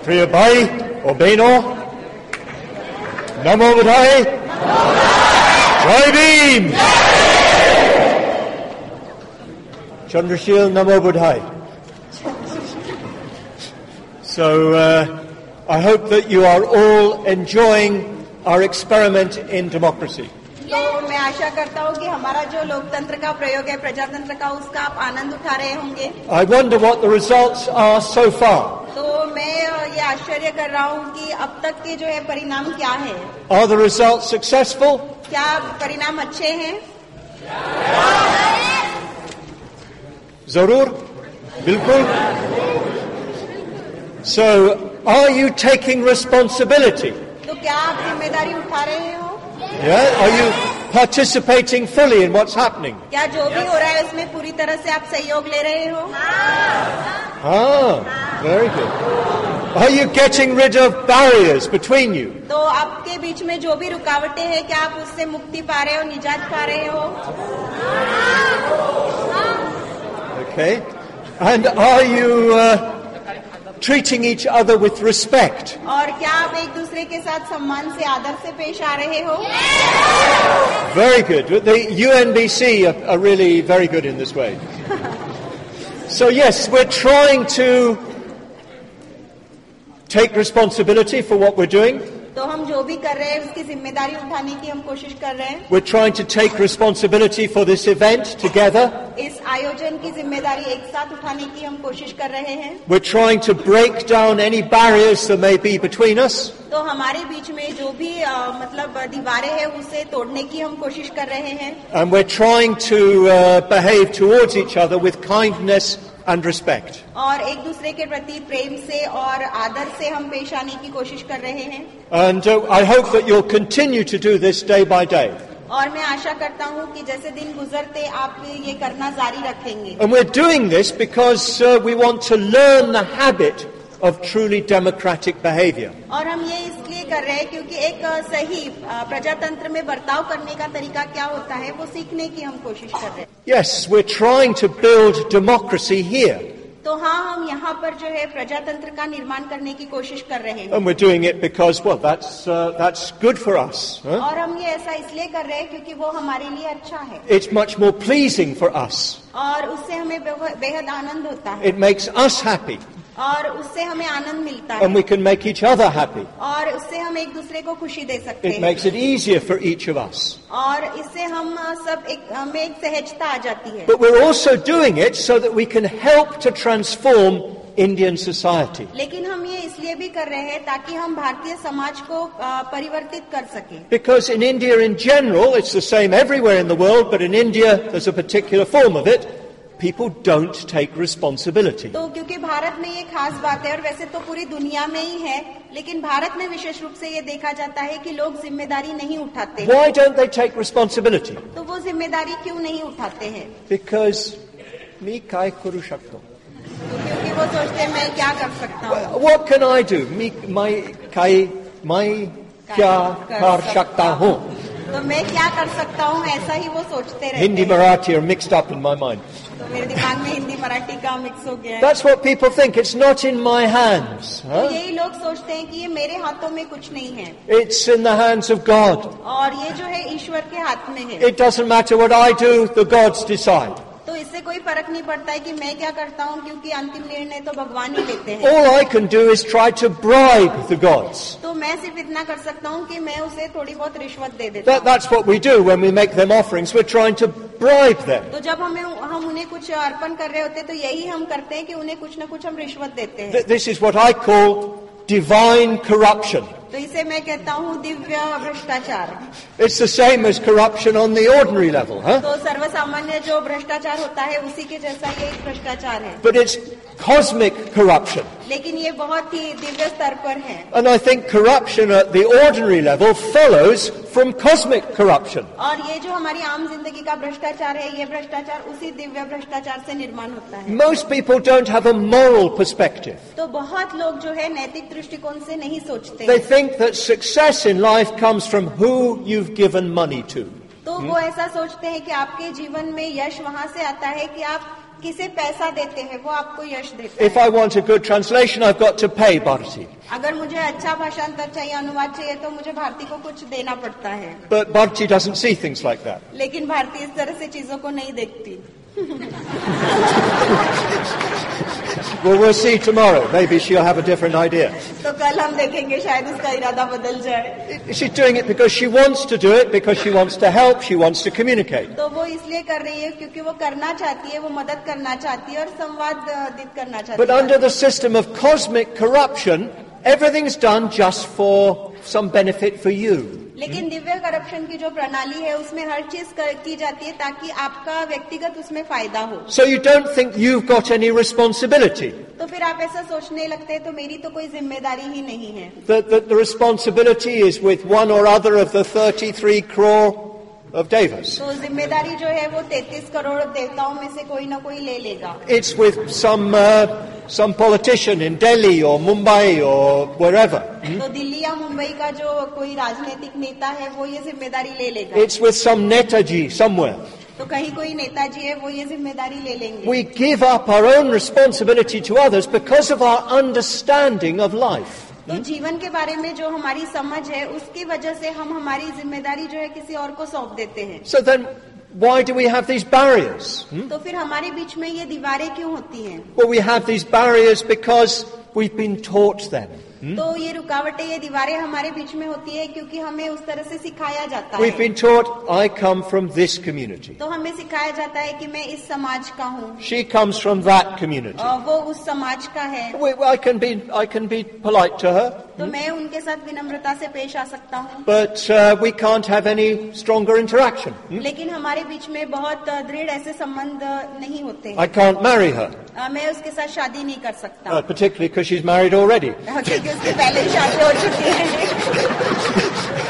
प्रिय भाई और बहनों, नमो बुद्धाय, जय Bhim, Chandrashil, namo buddhai. So I hope that you are all enjoying our experiment in democracy. तो मैं आशा करता हूँ कि हमारा जो लोकतंत्र का प्रयोग है, प्रजातंत्र का, उसका आप आनंद उठा रहे होंगे. I wonder what the results are so far. तो मैं ये आश्चर्य कर रहा हूँ कि अब तक के जो है परिणाम क्या है. Are the results successful? क्या परिणाम अच्छे हैं? Zarur? Bilkul? So, are you taking responsibility? तो क्या आप जिम्मेदारी उठा रहे हो? Yeah? Are you participating fully in what's happening? क्या जो भी हो रहा है उसमें पूरी तरह से आप सहयोग ले रहे हो? Very good. Are you getting rid of barriers between you? तो आपके बीच में जो भी रुकावटें हैं, क्या आप उससे मुक्ति पा रहे हो, निजात पा रहे हो? Okay. And are you treating each other with respect? और क्या आप एक दूसरे के साथ सम्मान से, आदर से पेश आ रहे हो? Very good. The UNBC are really very good in this way. So yes, we're trying to take responsibility for what we're doing. तो हम जो भी कर रहे हैं उसकी जिम्मेदारी उठाने की हम कोशिश कर रहे हैं. We're trying to take responsibility for this event together. इस आयोजन की जिम्मेदारी एक साथ उठाने की हम कोशिश कर रहे हैं. We're trying to break down any barriers that may be between us. तो हमारे बीच में जो भी मतलब दीवारें हैं उसे तोड़ने की हम कोशिश कर रहे हैं. And we're trying to behave towards each other with kindness and respect. और एक दूसरे के प्रति प्रेम से और आदर से हम पेश आने की कोशिश कर रहे हैं. And I hope that you'll continue to do this day by day. और मैं आशा करता हूँ कि जैसे दिन गुजरते आप ये करना जारी रखेंगे. And we're doing this because we want to learn the habit of truly democratic behavior. और हम ये इसलिए कर रहे हैं क्योंकि एक सही प्रजातंत्र में बर्ताव करने का तरीका क्या होता है वो सीखने की हम कोशिश कर रहे हैं. Yes, we're trying to build democracy here. तो हाँ, हम यहाँ पर जो है प्रजातंत्र का निर्माण करने की कोशिश कर रहे हैं. And we're doing it because, well, that's good for us. Huh? और हम ये ऐसा इसलिए कर रहे हैं क्योंकि वो हमारे लिए अच्छा है. It's much more pleasing for us. और उससे हमें बेहद आनंद होता है. It makes us happy. और उससे हमें आनंद मिलता है. And we can make each other happy. और उससे हम एक दूसरे को खुशी दे सकते हैं. It makes it easier for each of us. और इससे हम सब हमें एक सहजता आ जाती है. But we're also doing it so that we can help to transform Indian society. लेकिन हम ये इसलिए भी कर रहे हैं ताकि हम भारतीय समाज को परिवर्तित कर सकें. Because in India in general, it's the same everywhere in the world, but in India there's a particular form of it. People don't take responsibility. तो क्योंकि भारत में ये खास बात है और वैसे तो पूरी दुनिया में ही है, लेकिन भारत में विशेष रूप से ये देखा जाता है कि लोग जिम्मेदारी नहीं उठाते. Why don't they take responsibility? तो वो जिम्मेदारी क्यों नहीं उठाते हैं? Because me kai kuru shakto. क्योंकि वो सोचते हैं मैं क्या कर सकता हूँ. What can I do? मैं क्या कर सकता हूँ? तो मैं क्या कर सकता हूँ, ऐसा ही वो सोचते रहते हैं. Hindi Marathi are mixed up in my mind. तो मेरे दिमाग में हिंदी मराठी का मिक्स हो गया है. That's what people think. It's not in my hands. Huh? यही लोग सोचते हैं कि ये मेरे हाथों में कुछ नहीं है. It's in the hands of God. और ये जो है ईश्वर के हाथ में है. It doesn't matter what I do, the gods decide. तो इससे कोई फर्क नहीं पड़ता है कि मैं क्या करता हूँ क्योंकि अंतिम निर्णय तो भगवान ही लेते हैं. All I can do is try to bribe the gods. तो मैं सिर्फ इतना कर सकता हूँ कि मैं उसे थोड़ी बहुत रिश्वत दे देता हूँ. That's what we do when we make them offerings. We're trying to bribe them. तो जब हम उन्हें कुछ अर्पण कर रहे होते हैं तो यही हम करते हैं कि उन्हें कुछ न कुछ हम रिश्वत देते हैं. This is what I call divine corruption. तो इसे मैं कहता हूँ दिव्य भ्रष्टाचार. It's the same as corruption on the ordinary level, huh? तो सर्वसामान्य जो भ्रष्टाचार होता है उसी के जैसा ये एक भ्रष्टाचार है. But it's cosmic corruption. लेकिन ये बहुत ही दिव्य स्तर पर है. And I think corruption at the ordinary level follows from cosmic corruption. और ये जो हमारी आम जिंदगी का भ्रष्टाचार है, ये भ्रष्टाचार उसी दिव्य भ्रष्टाचार से निर्माण होता है. Most people don't have a moral perspective. तो बहुत लोग जो है नैतिक दृष्टिकोण से नहीं सोचते. They think that success in life comes from who you've given money to. तो वो ऐसा सोचते हैं कि आपके जीवन में यश वहाँ से आता है कि आप किसे पैसा देते हैं वो आपको यश देता If है। I want a good translation, I've got to pay Bharati. अगर मुझे अच्छा भाषांतर चाहिए, अनुवाद चाहिए, तो मुझे भारती को कुछ देना पड़ता है। But Bharati doesn't see things like that. लेकिन भारती इस तरह से चीजों को नहीं देखती। Well, we'll see tomorrow. Maybe she'll have a different idea. तो कल हम देखेंगे, शायद उसका इरादा बदल जाए। She's doing it because she wants to do it, because she wants to help, she wants to communicate. तो वो इसलिए कर रही है क्योंकि वो करना चाहती है, वो मदद करना चाहती है और संवादित करना चाहती But है। under the system of cosmic corruption, everything's done just for some benefit for you. लेकिन दिव्य करप्शन की जो प्रणाली है उसमें हर चीज की जाती है ताकि आपका व्यक्तिगत उसमें फायदा हो। So you don't think you've got any responsibility. तो फिर आप ऐसा सोचने लगते हैं तो मेरी तो कोई जिम्मेदारी ही नहीं है। The responsibility is with one or other of the 33 crore of devas. तो जिम्मेदारी जो है वो 33 करोड़ देवताओं में से कोई ना कोई ले लेगा। It's with some politician in Delhi or Mumbai or wherever. तो दिल्ली या मुंबई का जो कोई राजनीतिक नेता है वो ये जिम्मेदारी ले लेगा। It's with some Netaji somewhere. तो कहीं कोई नेताजी है वो ये जिम्मेदारी ले लेंगे। We give up our own responsibility to others because of our understanding of life. तो जीवन के बारे में जो हमारी समझ है उसकी वजह से हम हमारी जिम्मेदारी जो है किसी और को सौंप देते हैं। So then why do we have these barriers? तो फिर हमारे बीच में ये दीवारें क्यों होती हैं? Well, we have these barriers because we've been taught them. तो ये रुकावटें, ये दीवारें हमारे बीच में होती है क्योंकि हमें उस तरह से सिखाया जाता We've है। been taught, I come from this community. तो हमें सिखाया जाता है कि मैं इस समाज का हूँ, She comes from that community. वो उस समाज का है। I can be polite to her, तो मैं उनके साथ विनम्रता से पेश आ सकता हूँ। but we can't have any stronger interaction. लेकिन हमारे बीच में बहुत दृढ़ ऐसे संबंध नहीं होते। I can't marry her, मैं उसके साथ शादी नहीं कर सकता, particularly because she's married already. क्योंकि उसके पहले ही शादी हो चुकी है।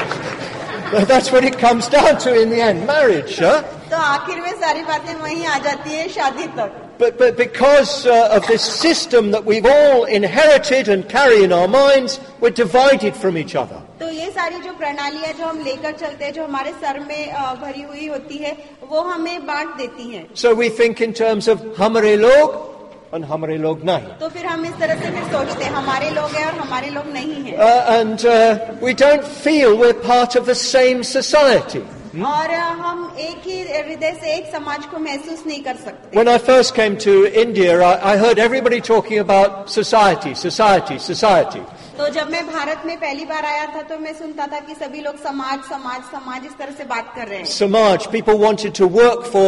That's what it comes down to in the end, marriage. तो आखिर में सारी बातें वहीं आ जाती है, शादी तक। But because of this system that we've all inherited and carry in our minds, we're divided from each other. तो ये सारी जो प्रणालियां जो हम लेकर चलते हैं, जो हमारे सर में भरी हुई होती है, वो हमें बांट देती हैं। So we think in terms of hamare log and hamare log nahi. तो फिर हम इस तरह से फिर सोचते हैं, हमारे लोग हैं और हमारे लोग नहीं हैं। And we don't feel we're part of the same society. और हम एक ही हृदय से एक समाज को महसूस नहीं कर सकते। When I first came to India, I heard everybody talking about society, society, society. तो जब मैं भारत में पहली बार आया था तो मैं सुनता था कि सभी लोग समाज समाज समाज इस तरह से बात कर रहे हैं। Samaj, people wanted to work for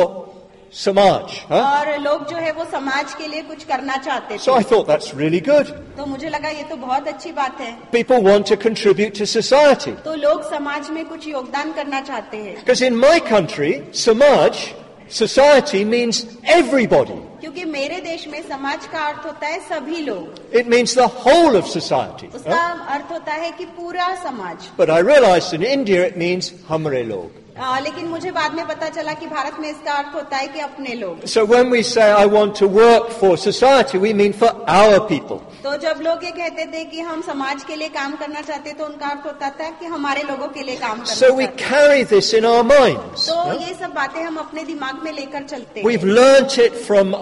Samaj. और लोग जो है वो समाज के लिए कुछ करना चाहते So I थे। thought that's really good. तो मुझे लगा ये तो बहुत अच्छी बात है। People want to contribute to society. तो लोग समाज में कुछ योगदान करना चाहते हैं। Because in my country, Samaj, society means everybody. क्योंकि मेरे देश में समाज का अर्थ होता है सभी लोग। It means the whole of society. उसका अर्थ होता है कि पूरा समाज। But I realized in India it means hamare log. लेकिन मुझे बाद में पता चला कि भारत में इसका अर्थ होता है कि अपने लोग। So when we say I want to work for society, we mean for our people. तो जब लोग ये कहते थे कि हम समाज के लिए काम करना चाहते तो उनका अर्थ होता था कि हमारे लोगों के लिए काम करना So we चाहते। carry this in our minds. तो ये सब बातें हम अपने दिमाग में लेकर चलते हैं। We've learnt it from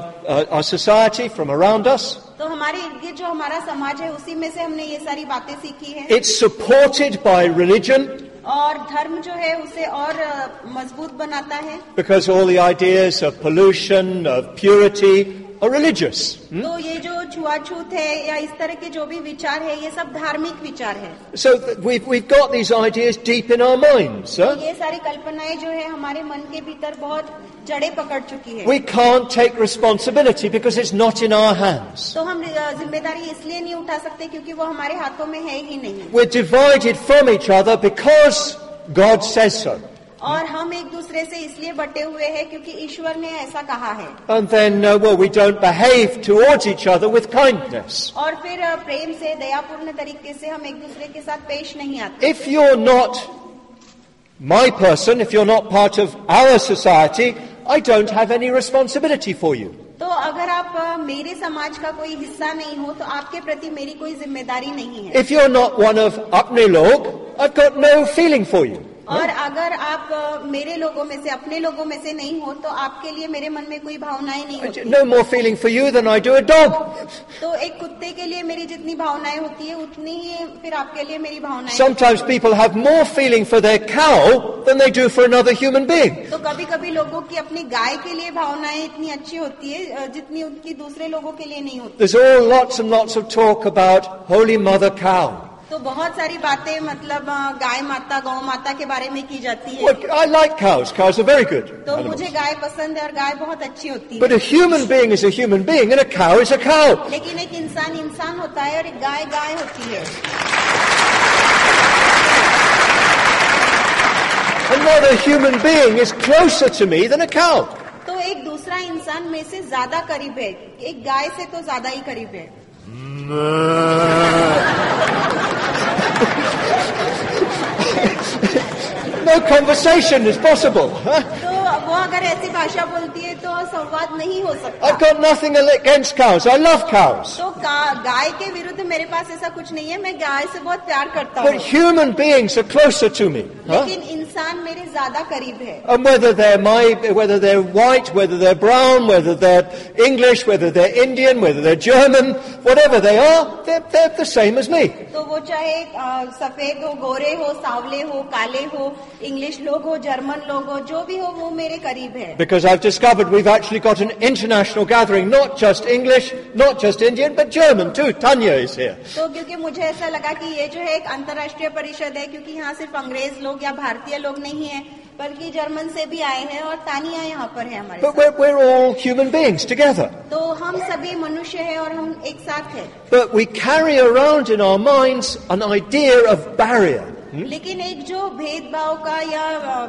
our society, from around us. तो हमारे इर्द गिर्द जो हमारा समाज है उसी में से हमने ये सारी बातें सीखी हैं। It's supported by religion. और धर्म जो है उसे और मजबूत बनाता है। Because all the ideas of pollution, of purity are religious. तो ये जो छुआछूत है या इस तरह के जो भी विचार है ये सब धार्मिक विचार है। So we've got these ideas deep in our minds. ये सारी कल्पनाएं जो है हमारे मन के भीतर बहुत जड़ें पकड़ चुकी है। We can't take responsibility because it's not in our hands. तो हम जिम्मेदारी इसलिए नहीं उठा सकते क्योंकि वो हमारे हाथों में है ही नहीं। We're divided from each other because God says so. और हम एक दूसरे से इसलिए बटे हुए हैं क्योंकि ईश्वर ने ऐसा कहा है। And then, we don't behave towards each other with kindness. और फिर प्रेम से, दयापूर्ण तरीके से हम एक दूसरे के साथ पेश नहीं आते। If you're not my person, if you're not part of our society, I don't have any responsibility for you. तो अगर आप मेरे समाज का कोई हिस्सा नहीं हो तो आपके प्रति मेरी कोई जिम्मेदारी नहीं है। If you're not one of apne log, I've got no feeling for you. और अगर आप मेरे लोगों में से, अपने लोगों में से नहीं हो, तो आपके लिए मेरे मन में कोई भावनाएं नहीं होती। No more feeling for you than I do a dog. तो एक कुत्ते के लिए मेरी जितनी भावनाएं होती है, उतनी ही फिर आपके लिए मेरी भावनाएं। Sometimes people have more feeling for their cow than they do for another human being. तो कभी-कभी लोगों की अपनी गाय के लिए भावनाएं इतनी अच्छी होती है जितनी उनकी दूसरे लोगों के लिए नहीं होती। There's all lots and lots of talk about Holy Mother Cow. तो बहुत सारी बातें मतलब गाय माता, गौ माता के बारे में की जाती है। Well, I like cows. Cows are very good. तो मुझे गाय पसंद है और गाय बहुत अच्छी होती है। But a human being is a human being and a cow is a cow. लेकिन एक इंसान इंसान होता है और एक गाय गाय होती है। Another human being is closer to me than a cow. तो एक दूसरा इंसान में से ज्यादा करीब है, एक गाय से तो ज्यादा ही करीब है। No conversation is possible. Huh? तो वो अगर ऐसी भाषा बोलती है तो संवाद नहीं हो सकता। I've got nothing against cows. I love cows. तो गाय के विरुद्ध मेरे पास ऐसा कुछ नहीं है, मैं गाय से बहुत प्यार करता But हूँ। human beings are closer to me. Huh? लेकिन इंसान मेरे ज्यादा करीब है। And whether they're white, whether they're brown, whether they're English, whether they're Indian, whether they're German, whatever they are, they're the same as me. तो वो चाहे सफेद हो, गोरे हो, सांवले हो, काले हो, इंग्लिश लोग हो, जर्मन लोग हो, जो भी हो वो मेरे करीब है। Because I've discovered we've actually got an international gathering, not just English, not just Indian, but German too. Tanya is here. तो क्योंकि मुझे ऐसा लगा कि ये जो है एक अंतर्राष्ट्रीय परिषद है, क्योंकि यहाँ सिर्फ अंग्रेज लोग या भारतीय लोग नहीं है, बल्कि जर्मन से भी आए हैं और तानिया यहाँ पर है हमारे But साथ। we're all human beings together. तो हम सभी मनुष्य हैं और हम एक साथ हैं। But we carry around in our minds an idea of barrier. लेकिन एक जो भेदभाव का या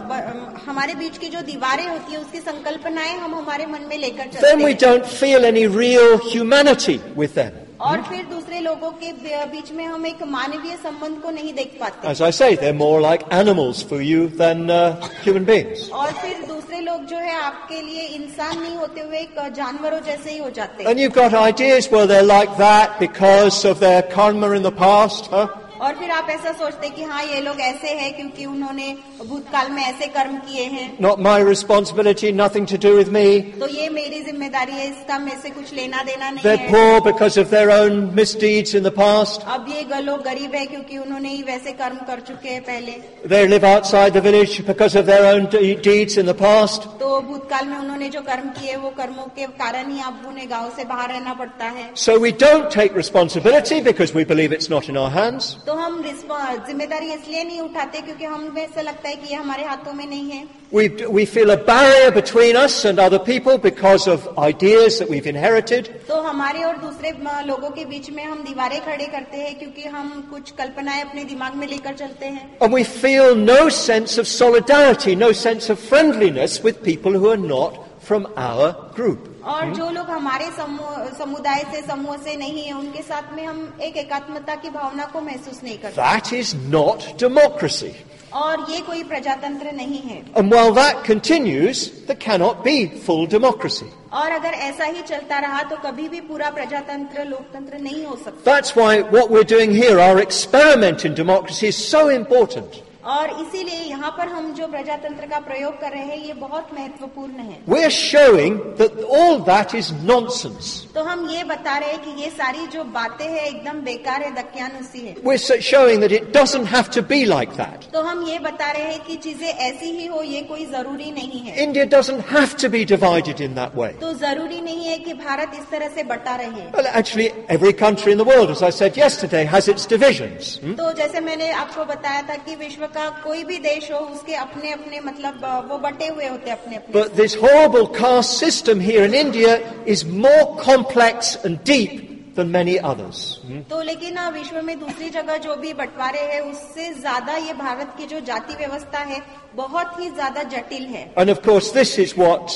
हमारे बीच की जो दीवारें होती है उसकी संकल्पनाएं हम हमारे मन में लेकर चलते Then we हैं। don't feel any real humanity with them. और फिर दूसरे लोगों के बीच में हम एक मानवीय संबंध को नहीं देख पाते। As I say, they're more like animals for you than human beings. और फिर दूसरे लोग जो है आपके लिए इंसान नहीं होते हुए एक जानवरों जैसे ही हो जाते हैं। And you've got ideas, well, they're like that because of their karma in the past. Huh? और फिर आप ऐसा सोचते हैं कि हाँ ये लोग ऐसे हैं क्योंकि उन्होंने भूतकाल में ऐसे कर्म किए हैं। Not my responsibility, nothing to do with me. तो ये मेरी जिम्मेदारी है, इसका मेरे से कुछ लेना देना नहीं They're है। poor because of their own misdeeds in the past. अब ये लोग गरीब है क्योंकि उन्होंने ही वैसे कर्म कर चुके हैं पहले। They live outside the village because of their own deeds in the past. तो भूतकाल में उन्होंने जो कर्म किए वो कर्मों के कारण ही आप उन्हें गांव से बाहर रहना पड़ता है। So we don't take responsibility because we believe it's not in our hands. तो हम जिम्मेदारी इसलिए नहीं उठाते क्योंकि हमें ऐसा लगता है कि ये हमारे हाथों में नहीं है। We feel a barrier between us and other people because of ideas that we've inherited. तो हमारे और दूसरे लोगों के बीच में हम दीवारें खड़े करते हैं क्योंकि हम कुछ कल्पनाएं अपने दिमाग में लेकर चलते हैं। And we feel no sense of solidarity, no sense of friendliness with people who are not from our group. और जो लोग हमारे समुदाय से, समूह से नहीं है, उनके साथ में हम एक एकात्मता की भावना को महसूस नहीं करते। That is not democracy. और ये कोई प्रजातंत्र नहीं है। And while that continues, there cannot be full democracy. और अगर ऐसा ही चलता रहा तो कभी भी पूरा प्रजातंत्र, लोकतंत्र नहीं हो सकता। That's why what we're doing here, our experiment in democracy, is so important. और इसीलिए यहाँ पर हम जो प्रजातंत्र का प्रयोग कर रहे हैं ये बहुत महत्वपूर्ण है। We're showing that all that is nonsense. तो हम ये बता रहे हैं कि ये सारी जो बातें हैं एकदम बेकार है, दकियानुसी है। We're showing that it doesn't have to be like that. तो हम ये बता रहे हैं कि चीजें ऐसी ही हो, ये कोई जरूरी नहीं है। India doesn't have to be divided in that way. तो जरूरी नहीं है कि भारत इस तरह से बटा रहे। Well, actually, every country in the world, as I said yesterday, has its divisions. तो जैसे मैंने आपको बताया था कि विश्व का कोई भी देश हो उसके अपने अपने मतलब वो बटे हुए होते हैं अपने अपने। But this horrible caste system here in India is more complex and deep than many others. तो लेकिन विश्व में दूसरी जगह जो भी बंटवारे हैं उससे ज्यादा ये भारत की जो जाति व्यवस्था है बहुत ही ज्यादा जटिल है। And of course, this is what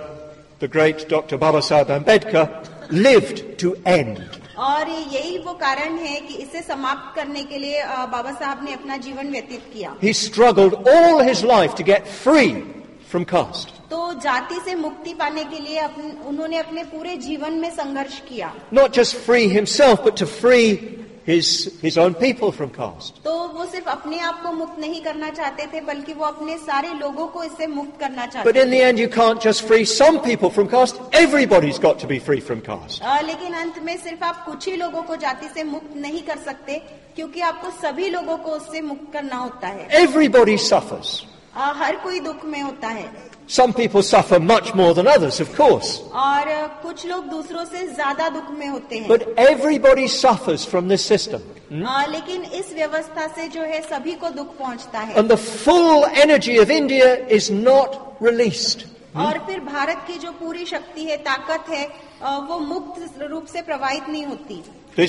the great Dr. Babasaheb Ambedkar lived to end. और यही वो कारण है कि इसे समाप्त करने के लिए बाबा साहब ने अपना जीवन व्यतीत किया। He struggled all his life to get free from caste. तो जाति से मुक्ति पाने के लिए उन्होंने अपने पूरे जीवन में संघर्ष किया। Not just free himself, but to free his own people from caste. तो वो सिर्फ अपने आप को मुक्त नहीं करना चाहते थे, बल्कि वो अपने सारे लोगों को इससे मुक्त करना चाहते But in the end, you can't just free some people from caste. Everybody's got to be free from caste. लेकिन अंत में सिर्फ आप कुछ ही लोगों को जाति से मुक्त नहीं कर सकते, क्योंकि आपको सभी लोगों को उससे मुक्त करना होता है। Everybody suffers. हर कोई दुख में होता है। Some people suffer much more than others, of course. और कुछ लोग दूसरों से ज्यादा दुख में होते हैं। But everybody suffers from this system. लेकिन इस व्यवस्था से जो है सभी को दुख पहुंचता है। And the full energy of India is not released. और फिर भारत की जो पूरी शक्ति है, ताकत है, वो मुक्त रूप से प्रवाहित नहीं होती।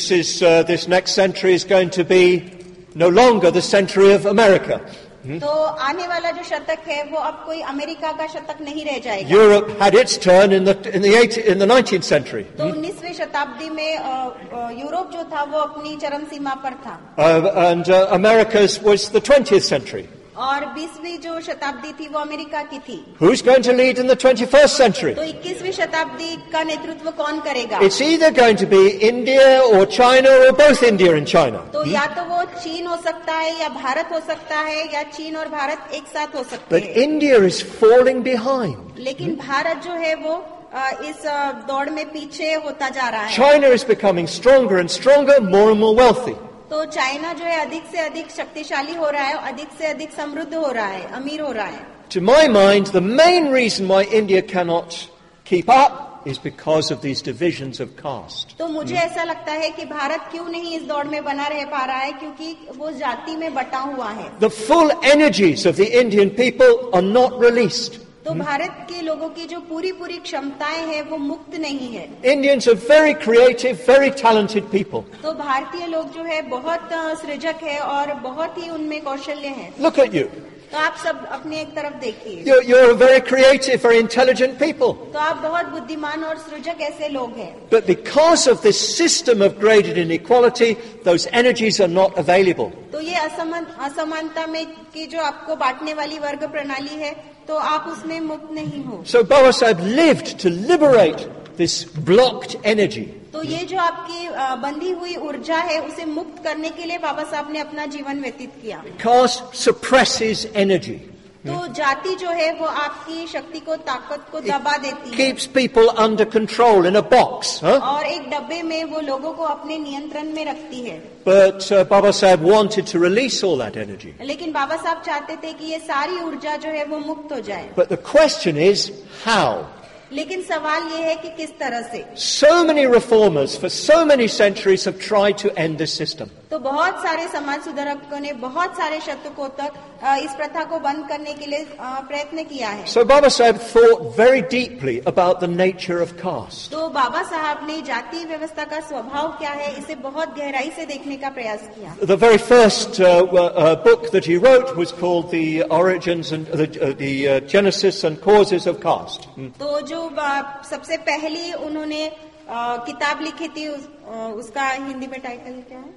This next century is going to be no longer the century of America. तो आने वाला जो शतक है वो अब कोई अमेरिका का शतक नहीं रह जाएगा। Europe had its turn in the 19th century. तो 19वीं शताब्दी में यूरोप जो था वो अपनी चरम सीमा पर था। And America's was the 20th century. और 20वीं जो शताब्दी थी वो अमेरिका की थी। Who's going to lead in the 21st century? तो 21वीं शताब्दी का नेतृत्व कौन करेगा? It's either going to be India or China or both India and China. तो या तो वो चीन हो सकता है या भारत हो सकता है, या चीन और भारत एक साथ हो सकते But हैं। India is falling behind. लेकिन भारत जो है वो इस दौड़ में पीछे होता जा रहा है। China is becoming stronger and stronger, more and more wealthy. तो चाइना जो है अधिक से अधिक शक्तिशाली हो रहा है, अधिक से अधिक समृद्ध हो रहा है, अमीर हो रहा है। To my mind, the main reason why India cannot keep up is because of these divisions of caste. तो मुझे ऐसा लगता है कि भारत क्यों नहीं इस दौड़ में बना रह पा रहा है, क्योंकि वो जाति में बटा हुआ है। The full energies of the Indian people are not released. तो भारत के लोगों की जो पूरी क्षमताएं हैं वो मुक्त नहीं है। Indians are very creative, very talented people. तो भारतीय लोग जो है बहुत सृजक है और बहुत ही उनमें कौशल्य है। Look at you. तो आप सब अपने एक तरफ देखिए। You're a very creative, very intelligent people. तो आप बहुत बुद्धिमान और सृजक ऐसे लोग हैं। But because of this system of graded inequality, those energies are not available. तो ये असमानता में की जो आपको बांटने वाली वर्ग प्रणाली है, तो आप उसमें मुक्त नहीं हो। So Baba Sahib lived to liberate this blocked energy. तो ये जो आपकी बंधी हुई ऊर्जा है, उसे मुक्त करने के लिए बाबा साहब ने अपना जीवन व्यतीत किया। Caste suppresses energy. तो जाति जो है वो आपकी शक्ति को, ताकत को दबा देती है। Keeps people under control in a box. और एक डब्बे में वो लोगों को अपने नियंत्रण में रखती है। But Baba Sahib wanted to release all that energy. लेकिन बाबा साहब चाहते थे कि ये सारी ऊर्जा जो है वो मुक्त हो जाए। But the question is, how? लेकिन सवाल ये है कि किस तरह से। So many reformers for so many centuries have tried to end this system. तो बहुत सारे समाज सुधारकों ने बहुत सारे शतकों तक इस प्रथा को बंद करने के लिए प्रयत्न किया है। So Baba Sahib thought very deeply about the nature of caste. तो बाबा साहब ने जाति व्यवस्था का स्वभाव क्या है, इसे बहुत गहराई से देखने का प्रयास किया। The very first book that he wrote was called The Origins and the Genesis and Causes of Caste. तो जो सबसे पहली उन्होंने किताब लिखी थी, उसका हिंदी में टाइटल क्या है?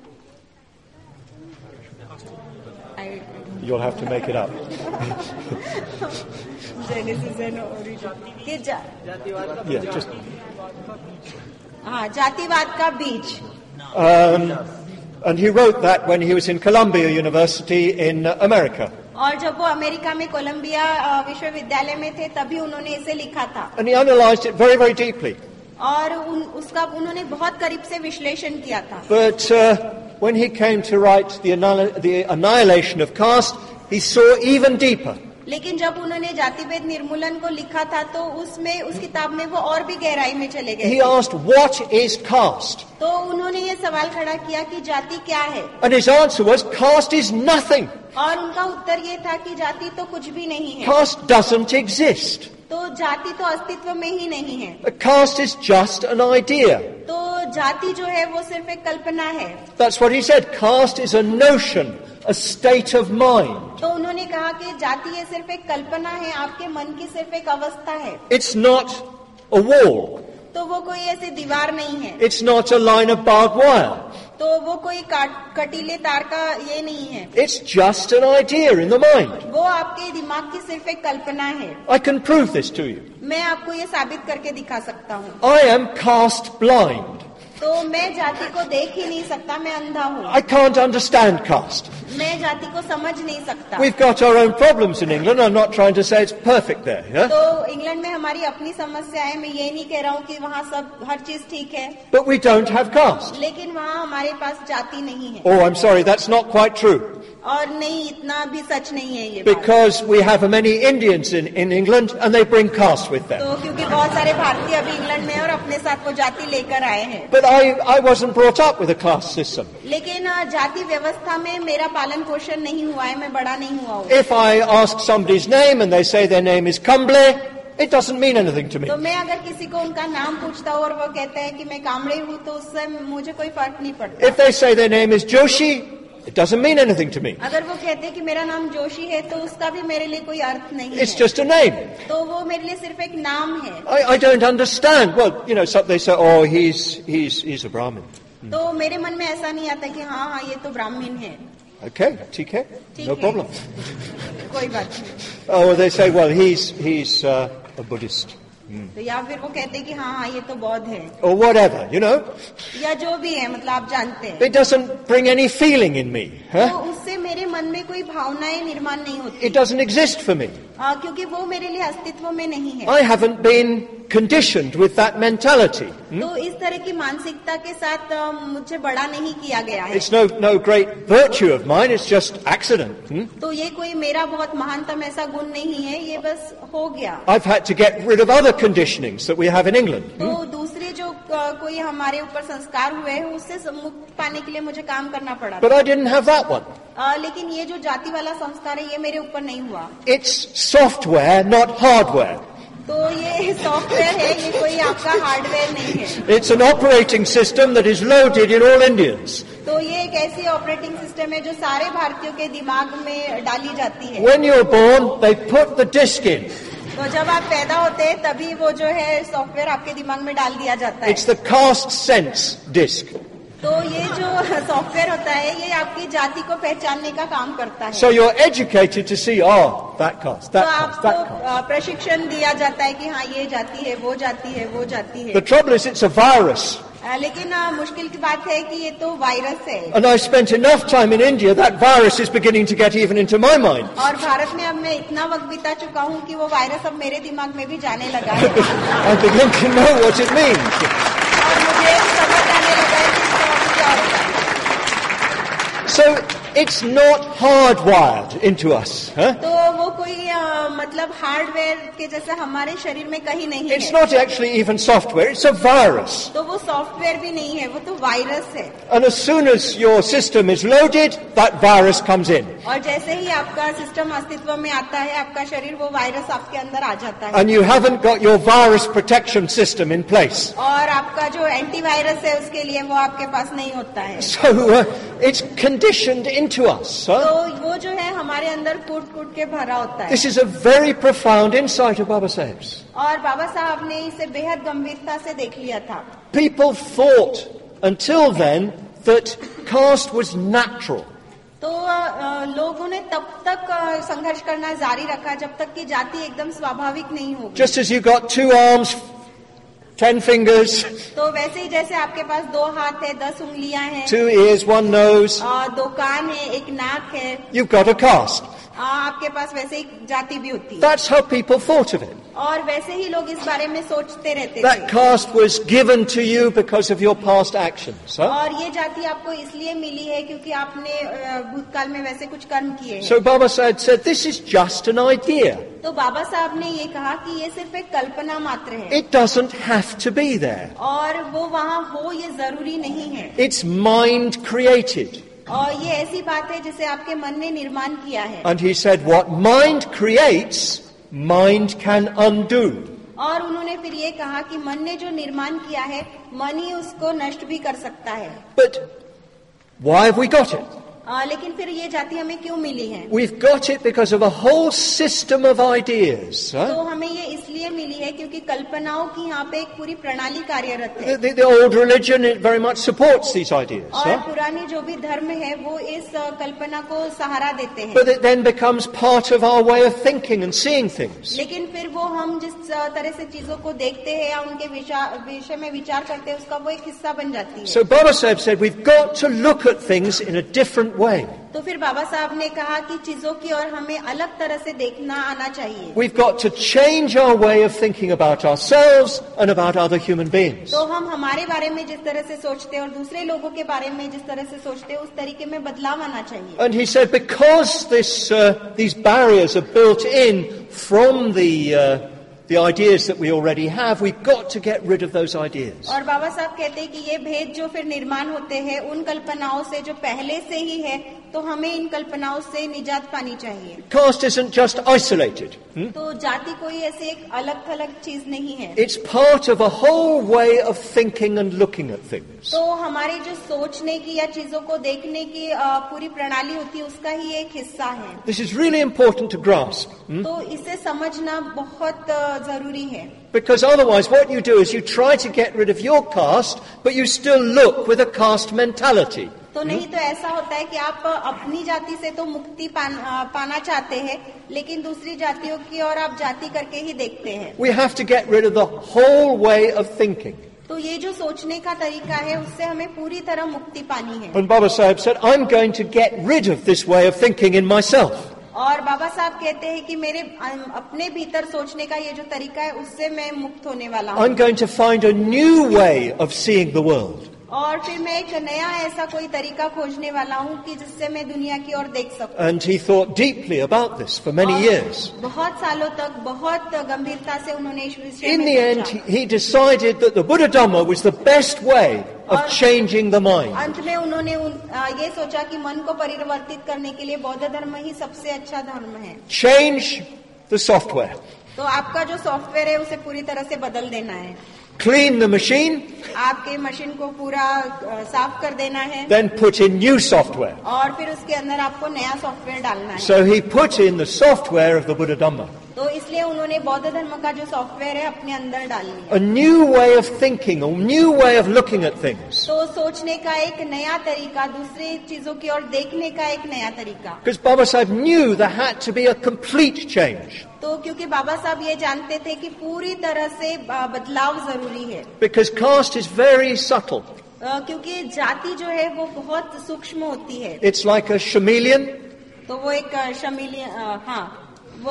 You'll have to make it up. Genesis and Origin. Yeah, just. हाँ, जातिवाद का बीज। And he wrote that when he was in Columbia University in America. और जब वो अमेरिका में कोलंबिया विश्वविद्यालय में थे, तभी उन्होंने इसे लिखा था। And he analysed it very, very deeply. और उसका उन्होंने बहुत करीब से विश्लेषण किया था। But when he came to write the annihilation of caste, he saw even deeper. लेकिन जब उन्होंने जातिभेद निर्मूलन को लिखा था, तो उसमें उस किताब में वो और भी गहराई में चले गए। He asked, "What is caste?" तो उन्होंने ये सवाल खड़ा किया कि जाति क्या है? And his answer was, "Caste is nothing. और उनका उत्तर ये था कि जाति तो कुछ भी नहीं है। Caste doesn't exist. तो जाति तो अस्तित्व में ही नहीं है। A caste is just an idea." तो जाति जो है वो सिर्फ एक कल्पना है। That's what he said. Caste is a notion, a state of mind. तो उन्होंने कहा कि जाति ये सिर्फ एक कल्पना है, आपके मन की सिर्फ एक अवस्था है। It's not a wall. तो वो कोई ऐसी दीवार नहीं है। It's not a line of barbed wire. तो वो कोई कटीले तार का ये नहीं है। It's just an idea in the mind. वो आपके दिमाग की सिर्फ एक कल्पना है। I can prove this to you. मैं आपको ये साबित करके दिखा सकता हूँ। I am caste blind. तो मैं जाति को देख ही नहीं सकता, मैं अंधा हूँ। I can't understand caste. मैं जाति को समझ नहीं सकता। We've got our own problems in England. I'm not trying to say it's perfect there. Yeah? तो इंग्लैंड में हमारी अपनी समस्या है, मैं ये नहीं कह रहा हूँ कि वहाँ सब हर चीज ठीक है, But we don't have caste. लेकिन वहाँ हमारे पास जाति नहीं है। Oh, I'm sorry, that's not quite true. और नहीं, इतना भी सच नहीं है ये बात। Because we have many Indians in England and they bring caste with them. तो क्योंकि बहुत सारे भारतीय अभी इंग्लैंड में हैं और अपने साथ वो जाति लेकर आए हैं। But I wasn't brought up with a caste system. लेकिन जाति व्यवस्था में मेरा पालन पोषण नहीं हुआ है, मैं बड़ा नहीं हुआ हूँ। If I ask somebody's name and they say their name is Kumble, it doesn't mean anything to me. तो मैं अगर किसी को उनका नाम पूछता हूँ और वो कहते हैं कि मैं कामड़े हूँ, तो उससे मुझे कोई फर्क नहीं पड़ता। If they say their name is Joshi, it doesn't mean anything to me. अगर वो कहते हैं कि मेरा नाम जोशी है, तो उसका भी मेरे लिए कोई अर्थ नहीं है। It's just a name. तो वो मेरे लिए सिर्फ एक नाम है। I don't understand. Well, you know, they say, oh, he's a Brahmin. तो मेरे मन में ऐसा नहीं आता कि हाँ ये तो ब्राह्मण है। Okay, ठीक है, no problem. कोई बात नहीं। Oh, they say, well, he's a Buddhist. तो या फिर वो कहते हैं कि हाँ ये तो बौद्ध है, Or whatever, you know. या जो भी है, मतलब आप जानते हैं। It doesn't bring any feeling in me. तो Huh? उससे मेरे मन में कोई भावनाएं निर्माण नहीं होती। It doesn't exist for me. क्योंकि वो मेरे लिए अस्तित्व में नहीं है। I haven't been conditioned with that mentality. तो इस तरह की मानसिकता के साथ मुझे बड़ा नहीं किया गया है। It's no great virtue of mine, it's just accident. तो ये कोई मेरा बहुत महानतम ऐसा गुण नहीं है, ये बस हो गया। I've had to get rid of other conditionings that we have in England. तो दूसरे जो कोई हमारे ऊपर संस्कार हुए हैं, उससे मुक्त पाने के लिए मुझे काम करना पड़ा। But I didn't have that one. लेकिन ये जो जाति वाला संस्कार है, ये मेरे ऊपर नहीं हुआ। It's software, not hardware. तो ये सॉफ्टवेयर है, ये कोई आपका हार्डवेयर नहीं है। It's an operating system that is loaded in all Indians. तो ये एक ऐसी ऑपरेटिंग सिस्टम है जो सारे भारतीयों के दिमाग में डाली जाती है। When you're born, they put the disk in. तो जब आप पैदा होते हैं, तभी वो जो है सॉफ्टवेयर आपके दिमाग में डाल दिया जाता है। It's the caste sense disk. तो ये जो सॉफ्टवेयर होता है, ये आपकी जाति को पहचानने का काम करता है। So you're educated to see, oh, that caste, तो that caste, that आपको caste. प्रशिक्षण दिया जाता है कि हाँ ये जाति है, वो जाति है, वो जाति है। The trouble is, it's a virus. लेकिन मुश्किल की बात है कि ये तो वायरस है। And I spent enough time in India, that virus is beginning to get even into my mind. और भारत में अब मैं इतना वक्त बिता चुका हूँ कि वो वायरस अब मेरे दिमाग में भी जाने लगा है। I begin to know what it means. और मुझे समझ आने लगा है कि इसका क्या होता है। So it's not hardwired into us. Huh? तो वो कोई मतलब हार्डवेयर के जैसे हमारे शरीर में कहीं नहीं It's है। not actually even software, it's a virus. तो वो सॉफ्टवेयर भी नहीं है, वो तो वायरस है। And as soon as your system is loaded, that virus comes in. और जैसे ही आपका सिस्टम अस्तित्व में आता है, आपका शरीर, वो वायरस आपके अंदर आ जाता है। And you haven't got your virus protection system in place. और आपका जो एंटीवायरस है, उसके लिए वो आपके पास नहीं होता है। So it's conditioned into us. तो Huh? वो जो है हमारे अंदर कूट कूट के भरा होता है। This is a very profound insight of Baba Saheb's. और बाबा साहब ने इसे बेहद गंभीरता से देख लिया था। People thought until then that caste was natural. तो लोगों ने तब तक संघर्ष करना जारी रखा जब तक कि जाति एकदम स्वाभाविक नहीं होगी। Just as you got 2 arms, 10 fingers, तो वैसे ही जैसे आपके पास 2 हाथ है, 10 उंगलियां हैं, 2 ears, 1 nose, 2 कान है, 1 नाक है, you've got a caste. आपके पास वैसे ही जाति भी होती है। That's how people thought of it. और वैसे ही लोग इस बारे में सोचते रहते That थे। caste was given to you because of your past actions. Huh? और ये जाति आपको इसलिए मिली है क्योंकि आपने भूतकाल में वैसे कुछ कर्म किए हैं। So Baba said, this is just an idea. तो बाबा साहब ने ये कहा कि ये सिर्फ एक कल्पना मात्र है, It doesn't have to be there. और वो वहाँ हो ये जरूरी नहीं है। It's mind created. और ये ऐसी बात है जिसे आपके मन ने निर्माण किया है। And he said, what mind creates, mind can undo. और उन्होंने फिर ये कहा कि मन ने जो निर्माण किया है, मन ही उसको नष्ट भी कर सकता है। But why have we got it? लेकिन फिर ये जाति हमें क्यों मिली है? We've got it because of a whole system of ideas. तो हमें ये इसलिए मिली है क्योंकि कल्पनाओं की यहाँ पे एक पूरी प्रणाली कार्यरत है। The old religion, it very much supports these ideas. और पुरानी जो भी धर्म है वो इस कल्पना को सहारा देते हैं। But it then becomes part of our way of thinking and seeing things. लेकिन फिर वो हम जिस तरह से चीजों को देखते हैं या उनके विषय में विचार करते हैं उसका वो एक हिस्सा बन जाती है। So Baba Sahib said we've got to look at things in a different way. तो फिर बाबा साहब ने कहा कि चीजों की और हमें अलग तरह से देखना आना चाहिए। We've got to change our way of thinking about ourselves and about other human beings. तो हम हमारे बारे में जिस तरह से सोचते हैं और दूसरे लोगों के बारे में जिस तरह से सोचते हैं उस तरीके में बदलाव आना चाहिए। And he said because these barriers are built in from the ideas that we already have, we've got to get rid of those ideas. और बाबा साहब कहते हैं कि ये भेद जो फिर निर्माण होते हैं उन कल्पनाओं से जो पहले से ही है, तो हमें इन कल्पनाओं से निजात पानी चाहिए। Caste isn't just isolated. तो जाति कोई ऐसे एक अलग थलग चीज नहीं है। It's part of a whole way of thinking and looking at things. तो हमारी जो सोचने की या चीजों को देखने की पूरी प्रणाली होती है उसका ही एक हिस्सा है। This is really important to grasp. तो इसे समझना बहुत जरूरी है। Because otherwise what you do is you try to get rid of your caste, but you still look with a caste mentality. तो नहीं तो ऐसा होता है कि आप अपनी जाति से तो मुक्ति पाना चाहते हैं, लेकिन दूसरी जातियों की और आप जाति करके ही देखते हैं। We have to get rid of the whole way of thinking. तो ये जो सोचने का तरीका है उससे हमें पूरी तरह मुक्ति पानी है। And Baba Sahib said, I'm going to get rid of this way of thinking in myself. और बाबा साहब कहते हैं कि मेरे अपने भीतर सोचने का ये जो तरीका है उससे मैं मुक्त होने वाला हूँ। I'm going to find a new way of seeing the world. और फिर मैं एक नया ऐसा कोई तरीका खोजने वाला हूँ कि जिससे मैं दुनिया की ओर देख सकूँ। And he thought deeply about this for many years. बहुत सालों तक बहुत गंभीरता से उन्होंने इस विषय In में the end, he decided that the Buddha Dhamma was the best way of changing the mind. अंत में उन्होंने ये सोचा कि मन को परिवर्तित करने के लिए बौद्ध धर्म ही सबसे अच्छा धर्म है। Change the software. तो आपका जो सॉफ्टवेयर है उसे पूरी तरह से बदल देना है। Clean the machine. आपके मशीन को पूरा साफ कर देना है। Then put in new software. और फिर उसके अंदर आपको नया सॉफ्टवेयर डालना है। So he put in the software of the Buddha Dhamma. तो इसलिए उन्होंने बौद्ध धर्म का जो सॉफ्टवेयर है अपने अंदर डाल लिया। A new way of thinking, a new way of looking at things. तो सोचने का एक नया तरीका, दूसरी चीजों की ओर देखने का एक नया तरीका। Because Baba Sahib knew there had to be a complete change. तो क्योंकि बाबा साहब ये जानते थे कि पूरी तरह से बदलाव जरूरी है। Because caste is very subtle. क्योंकि जाति जो है वो बहुत सूक्ष्म होती है। It's like a chameleon. तो वो एक हाँ, वो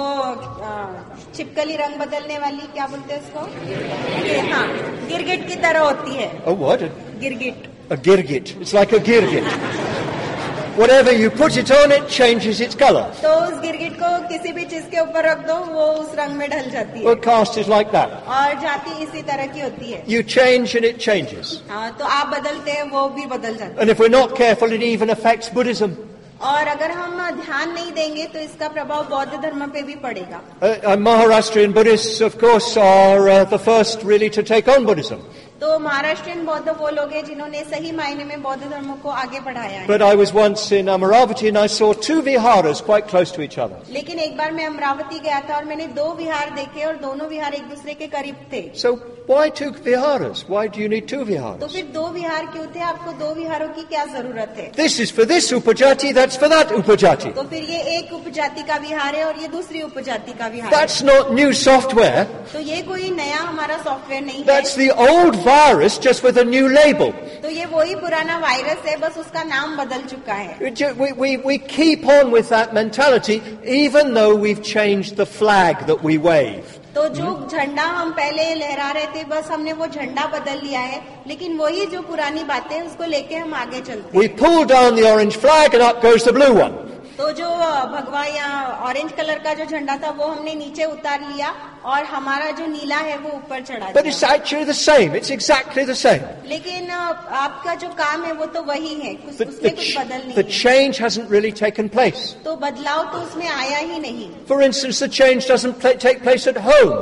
छिपकली रंग बदलने वाली क्या बोलते हैं उसको? हाँ, गिरगिट की तरह होती है। Oh, what? गिरगिट। A girgit. It's like a girgit. Whatever you put it on, it changes its color. तो उस गिरगिट को किसी भी चीज के ऊपर रख दो, वो उस रंग में ढल जाती है। Well, caste is like that. और जाति इसी तरह की होती है। You change and it changes. हाँ, तो आप बदलते हैं, वो भी बदल जाते हैं। And if we're not careful, it even affects Buddhism. और अगर हम ध्यान नहीं देंगे तो इसका प्रभाव बौद्ध धर्म पे भी पड़ेगा। Maharashtrian Buddhists, of course, are the first really to take on Buddhism. तो महाराष्ट्रियन बौद्ध वो लोग हैं जिन्होंने सही मायने में बौद्ध धर्म को आगे बढ़ाया है। But I was once in Amaravati and I saw two viharas quite close to each other. लेकिन एक बार मैं अमरावती गया था और मैंने दो विहार देखे और दोनों विहार एक दूसरे के करीब थे। So why two viharas? Why do you need two तो viharas? फिर दो विहार क्यों थे? आपको दो विहारों की क्या जरूरत है? This is for this upajati, that's for that upajati. तो फिर ये एक उपजाति का विहार है और ये दूसरी उपजाति का विहार है। That's not new software. तो ये कोई नया हमारा सॉफ्टवेयर नहीं है। That's the old virus just with a new label. तो ये वही पुराना वायरस है, बस उसका नाम बदल चुका है। We keep on with that mentality even though we've changed the flag that we wave. तो जो झंडा हम पहले लहरा रहे थे, बस हमने वो झंडा बदल लिया है, लेकिन वही जो पुरानी बातें उसको लेके हम आगे चलते हैं। We pull down the orange flag and up goes the blue one. तो जो भगवा या ऑरेंज कलर का जो झंडा था वो हमने नीचे उतार लिया और हमारा जो नीला है वो ऊपर चढ़ा But it's actually the same. It's exactly the same. लेकिन आपका जो काम है वो तो वही है, उसमें कुछ बदल नहीं The है। change hasn't really taken place. तो बदलाव तो उसमें आया ही नहीं। For instance, the change doesn't take place at home.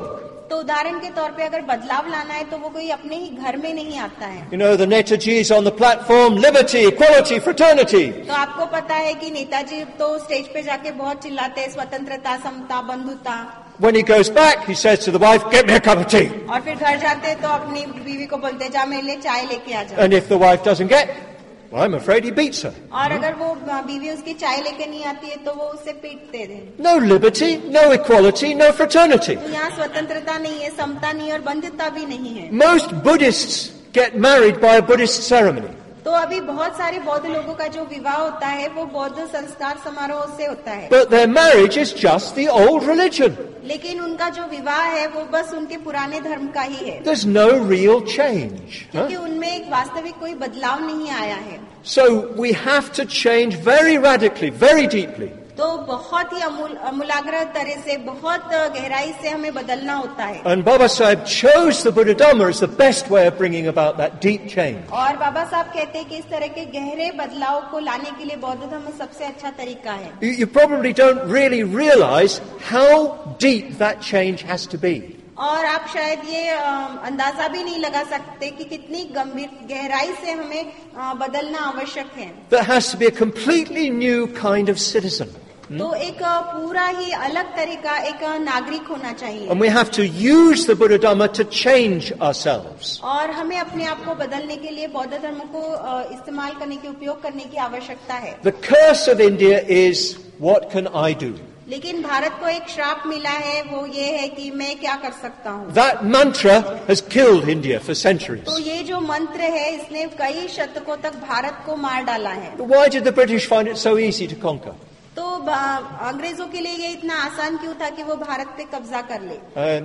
तो उदाहरण के तौर पे अगर बदलाव लाना है तो वो कोई अपने ही घर में नहीं आता है। You know, the Netaji's on the platform, liberty, equality, fraternity. तो आपको पता है कि नेताजी तो स्टेज पे जाके बहुत चिल्लाते हैं, स्वतंत्रता, समता, बंधुता। When he goes back, he says to the wife, get me a cup of tea. और फिर घर जाते हैं तो अपनी बीवी को बोलते हैं, जा मेरे लिए चाय लेके आ जा। And if the wife doesn't get, well, I'm afraid he beats her. और अगर वो बीवी उसकी चाय लेके नहीं आती है तो वो उसे पीटते हैं। No liberty, no equality, no fraternity. तो यहाँ स्वतंत्रता नहीं है, समता नहीं है और बंधुता भी नहीं है। Most Buddhists get married by a Buddhist ceremony. तो अभी बहुत सारे बौद्ध लोगों का जो विवाह होता है वो बौद्ध संस्कार समारोह से होता है। But their marriage is just the old religion. लेकिन उनका जो विवाह है वो बस उनके पुराने धर्म का ही है। There's no real change. क्योंकि उनमें एक वास्तविक कोई बदलाव नहीं आया है। So we have to change very radically, very deeply. तो बहुत ही अमूलाग्र तरह से, बहुत गहराई से हमें बदलना होता है। And Baba Sahib chose the Buddha Dhamma as the best way of bringing about that deep change. और बाबा साहब कहते हैं कि इस तरह के गहरे बदलाव को लाने के लिए बौद्ध धर्म सबसे अच्छा तरीका है। You probably don't really realize how deep that change has to be. और आप शायद ये अंदाजा भी नहीं लगा सकते कि कितनी गंभीर गहराई से हमें बदलना आवश्यक है। There has to be a completely new kind of citizen. तो एक पूरा ही अलग तरह का एक नागरिक होना चाहिए। And we have to use the Buddha Dhamma to change ourselves. और हमें अपने आप को बदलने के लिए बौद्ध धर्म को इस्तेमाल करने की, उपयोग करने की आवश्यकता है। The curse of India is, what can I do? लेकिन भारत को एक श्राप मिला है, वो ये है कि मैं क्या कर सकता हूँ। That mantra has killed India for centuries. तो ये जो मंत्र है इसने कई शतकों तक भारत को मार डाला है। Why did the British find it so easy to conquer? तो अंग्रेजों के लिए ये इतना आसान क्यों था कि वो भारत पे कब्जा कर ले?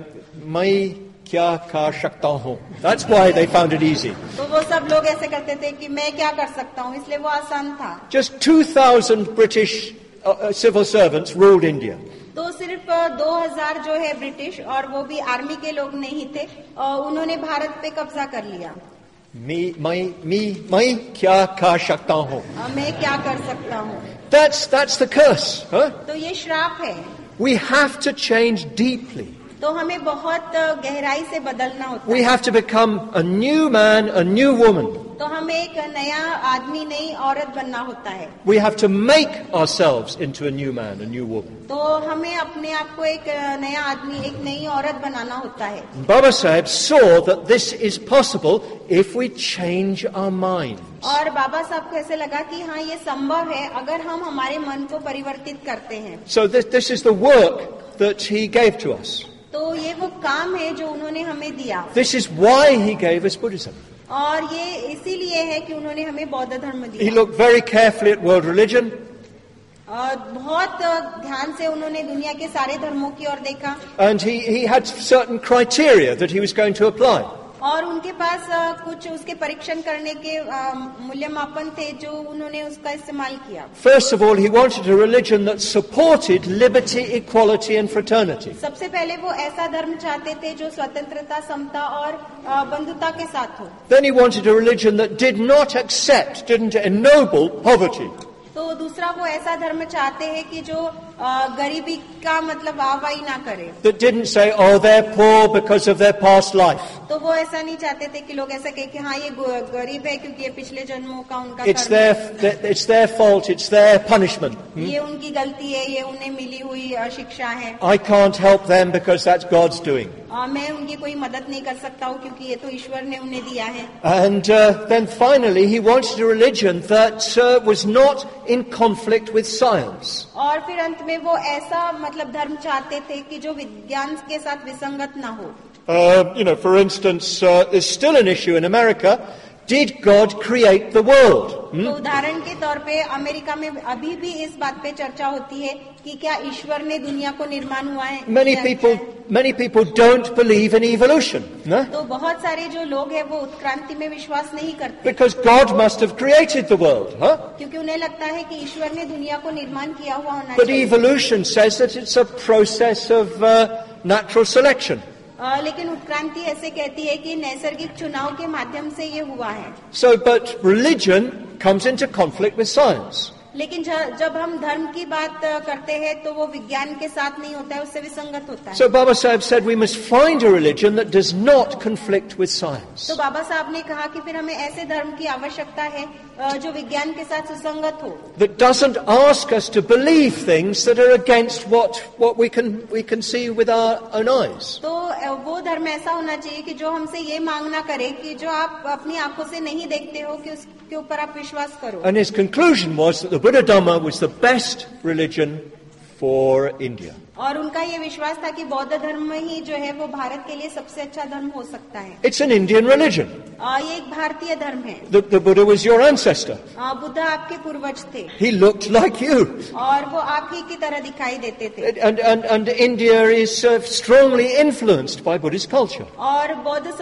मैं क्या कर सकता हूँ? That's why they found it easy. तो वो सब लोग ऐसे करते थे कि मैं क्या कर सकता हूँ, इसलिए वो आसान था। Just 2,000 British civil servants ruled India. तो सिर्फ 2000 जो है ब्रिटिश, और वो भी आर्मी के लोग नहीं थे, उन्होंने भारत पे कब्जा कर लिया। मैं क्या कर सकता हूँ? मैं क्या कर सकता हूँ? That's the curse, huh? तो ये श्राप है। We have to change deeply. तो हमें बहुत गहराई से बदलना होता है। We have to become a new man, a new woman. तो हमें एक नया आदमी, नई औरत बनना होता है। We have to make ourselves into a new man, a new woman. तो हमें अपने आप को एक नया आदमी, एक नई औरत बनाना होता है। Baba Sahib saw that this is possible if we change our minds. और बाबा साहब को ऐसे लगा कि हाँ ये संभव है अगर हम हमारे मन को परिवर्तित करते हैं। So this is the work that he gave to us. तो ये वो काम है जो उन्होंने हमें दिया। This is why he gave us Buddhism. और ये इसीलिए है कि उन्होंने हमें बौद्ध धर्म दिया। He looked very carefully at world religion. और बहुत ध्यान से उन्होंने दुनिया के सारे धर्मों की ओर देखा। And he had certain criteria that he was going to apply. और उनके पास कुछ उसके परीक्षण करने के मूल्यमापन थे जो उन्होंने उसका इस्तेमाल किया। First of all, he wanted a religion that supported liberty, equality and fraternity. सबसे पहले वो ऐसा धर्म चाहते थे जो स्वतंत्रता, समता और बंधुता के साथ हो। Then he wanted a religion that did not accept, didn't ennoble poverty. तो दूसरा वो ऐसा धर्म चाहते हैं कि जो गरीबी का मतलब वाहवाही ना करे। That didn't say, oh, they're poor because of their past life. तो वो ऐसा नहीं चाहते थे कि लोग ऐसा कहे कि हाँ ये गरीब है क्योंकि ये पिछले जन्मों का उनका It's their fault, it's their punishment. ये उनकी गलती है, ये उन्हें मिली हुई शिक्षा है। I can't help them because that's God's doing. मैं उनकी कोई मदद नहीं कर सकता हूँ क्योंकि ये तो ईश्वर ने उन्हें दिया है। And then finally he wanted a religion that was not in conflict with science. और फिर अंत में वो ऐसा मतलब धर्म चाहते थे कि जो विज्ञान के साथ विसंगत ना हो। For instance, there's still an issue in America. Did God create the world? तो उदाहरण के तौर पे अमेरिका में अभी भी इस बात पे चर्चा होती है कि क्या ईश्वर ने दुनिया को निर्माण हुआ है? Many people don't believe in evolution. No? तो बहुत सारे जो लोग हैं वो उत्क्रांति में विश्वास नहीं करते। Because God must have created the world, huh? क्योंकि उन्हें लगता है कि ईश्वर ने दुनिया को निर्माण किया हुआ होना But चाहिए। evolution says that it's a process of natural selection. लेकिन उत्क्रांति ऐसे कहती है कि नैसर्गिक चुनाव के माध्यम से ये हुआ है। So, but religion comes into conflict with science. लेकिन जब हम धर्म की बात करते हैं तो वो विज्ञान के साथ नहीं होता है, उससे विसंगत होता है। So Baba Sahib said we must find a religion that does not conflict with science. तो बाबा साहब ने कहा कि फिर हमें ऐसे धर्म की आवश्यकता है जो विज्ञान के साथ सुसंगत हो, That doesn't ask us to believe things that are against what we can see with our own eyes. तो वो धर्म ऐसा होना चाहिए कि जो हमसे ये मांगना करे कि जो आप अपनी आंखों से नहीं देखते हो कि उसके ऊपर आप विश्वास करो। And his conclusion was that the Buddha Dhamma was the best religion for India. और उनका ये विश्वास था कि बौद्ध धर्म ही जो है वो भारत के लिए सबसे अच्छा धर्म हो सकता है। It's an Indian religion. ये एक भारतीय धर्म है। The Buddha was your ancestor. Buddha आपके पूर्वज थे। He looked like you. और वो आप ही की तरह दिखाई देते थे। And India is strongly influenced by Buddhist culture. और बौद्ध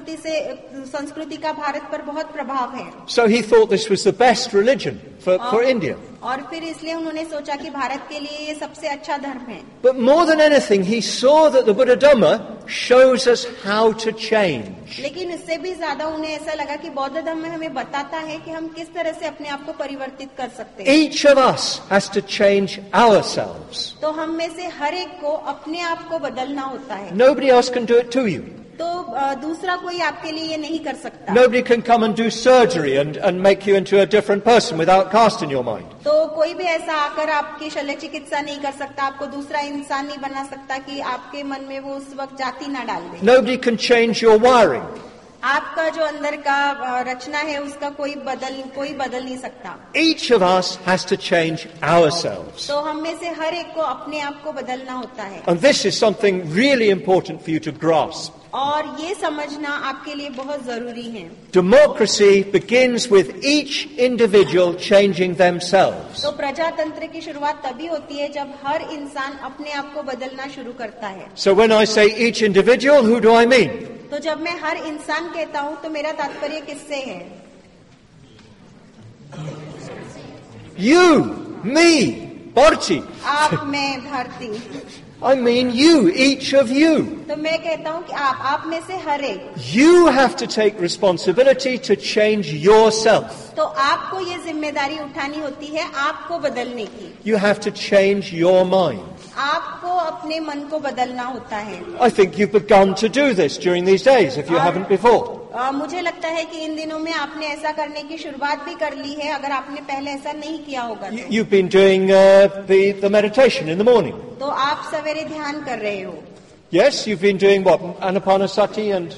संस्कृति का भारत पर बहुत प्रभाव है। So he thought this was the best religion for India. और फिर इसलिए उन्होंने सोचा कि भारत के लिए ये सबसे अच्छा धर्म है। But more than anything, he saw that the Buddha Dhamma shows us how to change. लेकिन इससे भी ज्यादा उन्हें ऐसा लगा कि बौद्ध धर्म में हमें बताता है कि हम किस तरह से अपने आप को परिवर्तित कर सकते हैं। Each of us has to change ourselves. तो हम में से हर एक को अपने आप को बदलना होता है। Nobody else can do it to you. तो दूसरा कोई आपके लिए ये नहीं कर सकता। Nobody can come and do surgery and make you into a different person without casting your mind. तो कोई भी ऐसा आकर आपकी शल्य चिकित्सा नहीं कर सकता, आपको दूसरा इंसान नहीं बना सकता कि आपके मन में वो उस वक्त जाति ना डाल दे। Nobody can change your wiring. आपका जो अंदर का रचना है उसका कोई बदल नहीं सकता। Each of us has to change ourselves. तो हम में से हर एक को अपने आप को बदलना होता है। And this is something really important for you to grasp. और ये समझना आपके लिए बहुत जरूरी है। Democracy begins with each individual changing themselves. तो प्रजातंत्र की शुरुआत तभी होती है जब हर इंसान अपने आप को बदलना शुरू करता है। So when I say each individual, who do I mean? तो जब मैं हर इंसान कहता हूँ तो मेरा तात्पर्य किससे है? You, me, Bharti. आप, मैं, Bharti. I mean you, each of you. तो मैं कहता हूँ कि आप में से हर एक। You have to take responsibility to change yourself. तो आपको ये जिम्मेदारी उठानी होती है आपको बदलने की। You have to change your mind. आपको अपने मन को बदलना होता है। I think you've begun to do this during these days, if you haven't before. मुझे लगता है कि इन दिनों में आपने ऐसा करने की शुरुआत भी कर ली है, अगर आपने पहले ऐसा नहीं किया होगा तो। You've been doing the meditation in the morning. तो आप सवेरे ध्यान कर रहे हो। Yes, you've been doing what? Anapanasati and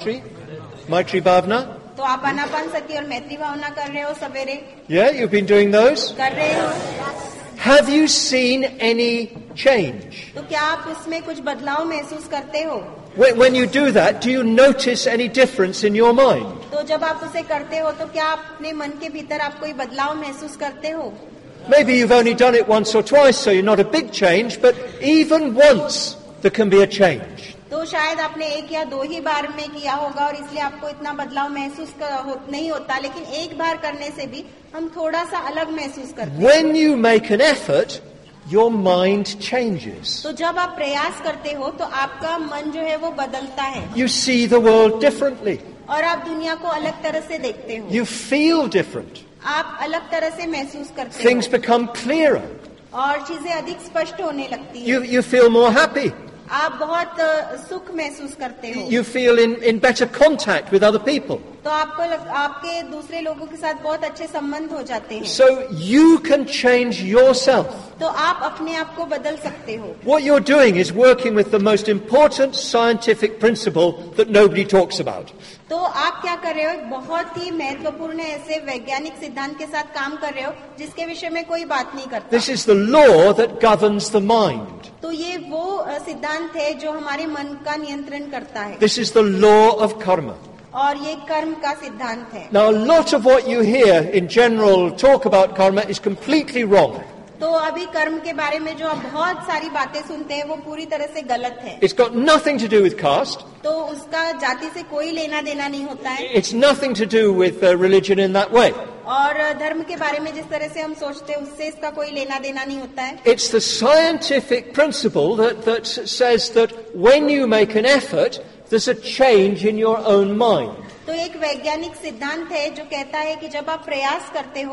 Maitri Bhavana? तो आप आनापानसति और मैत्री भावना कर रहे हो सवेरे। Yeah, you've been doing those. कर रहे हो। Have you seen any change? तो क्या आप उसमें कुछ बदलाव महसूस करते हो? When you do that, do you notice any difference in your mind? तो जब आप उसे करते हो तो क्या आप अपने मन के भीतर आप कोई बदलाव महसूस करते हो? Maybe you've only done it once or twice, so you're not a big change, but even once there can be a change. तो शायद आपने एक या दो ही बार में किया होगा और इसलिए आपको इतना बदलाव महसूस नहीं होता, लेकिन एक बार करने से भी हम थोड़ा सा अलग महसूस करते हैं। When you make an effort, your mind changes. तो जब आप प्रयास करते हो तो आपका मन जो है वो बदलता है। You see the world differently. और आप दुनिया को अलग तरह से देखते हो। You feel different. आप अलग तरह से महसूस करते हो। Things become clearer. और चीजें अधिक स्पष्ट होने लगती हैं। You feel more happy. आप बहुत सुख महसूस करते हो। You feel in better contact with other people. तो आपके दूसरे लोगों के साथ बहुत अच्छे संबंध हो जाते हैं। So you can change yourself. तो आप अपने आप को बदल सकते हो। What you're doing is working with the most important scientific principle that nobody talks about. तो आप क्या कर रहे हो? एक बहुत ही महत्वपूर्ण ऐसे वैज्ञानिक सिद्धांत के साथ काम कर रहे हो जिसके विषय में कोई बात नहीं करता। This is the law that governs the mind. तो ये वो सिद्धांत है जो हमारे मन का नियंत्रण करता है। This is the law of karma. और ये कर्म का सिद्धांत है। Now, a lot of what you hear in general talk about karma is completely wrong. तो अभी कर्म के बारे में जो आप बहुत सारी बातें सुनते हैं वो पूरी तरह से गलत है। It's got nothing to do with caste. तो उसका जाति से कोई लेना देना नहीं होता है। It's nothing to do with religion in that way. और धर्म के बारे में जिस तरह से हम सोचते हैं उससे इसका कोई लेना देना नहीं होता है। It's the scientific principle that says that when you make an effort, there's a change in your own mind. तो एक वैज्ञानिक सिद्धांत है जो कहता है कि जब आप प्रयास करते हो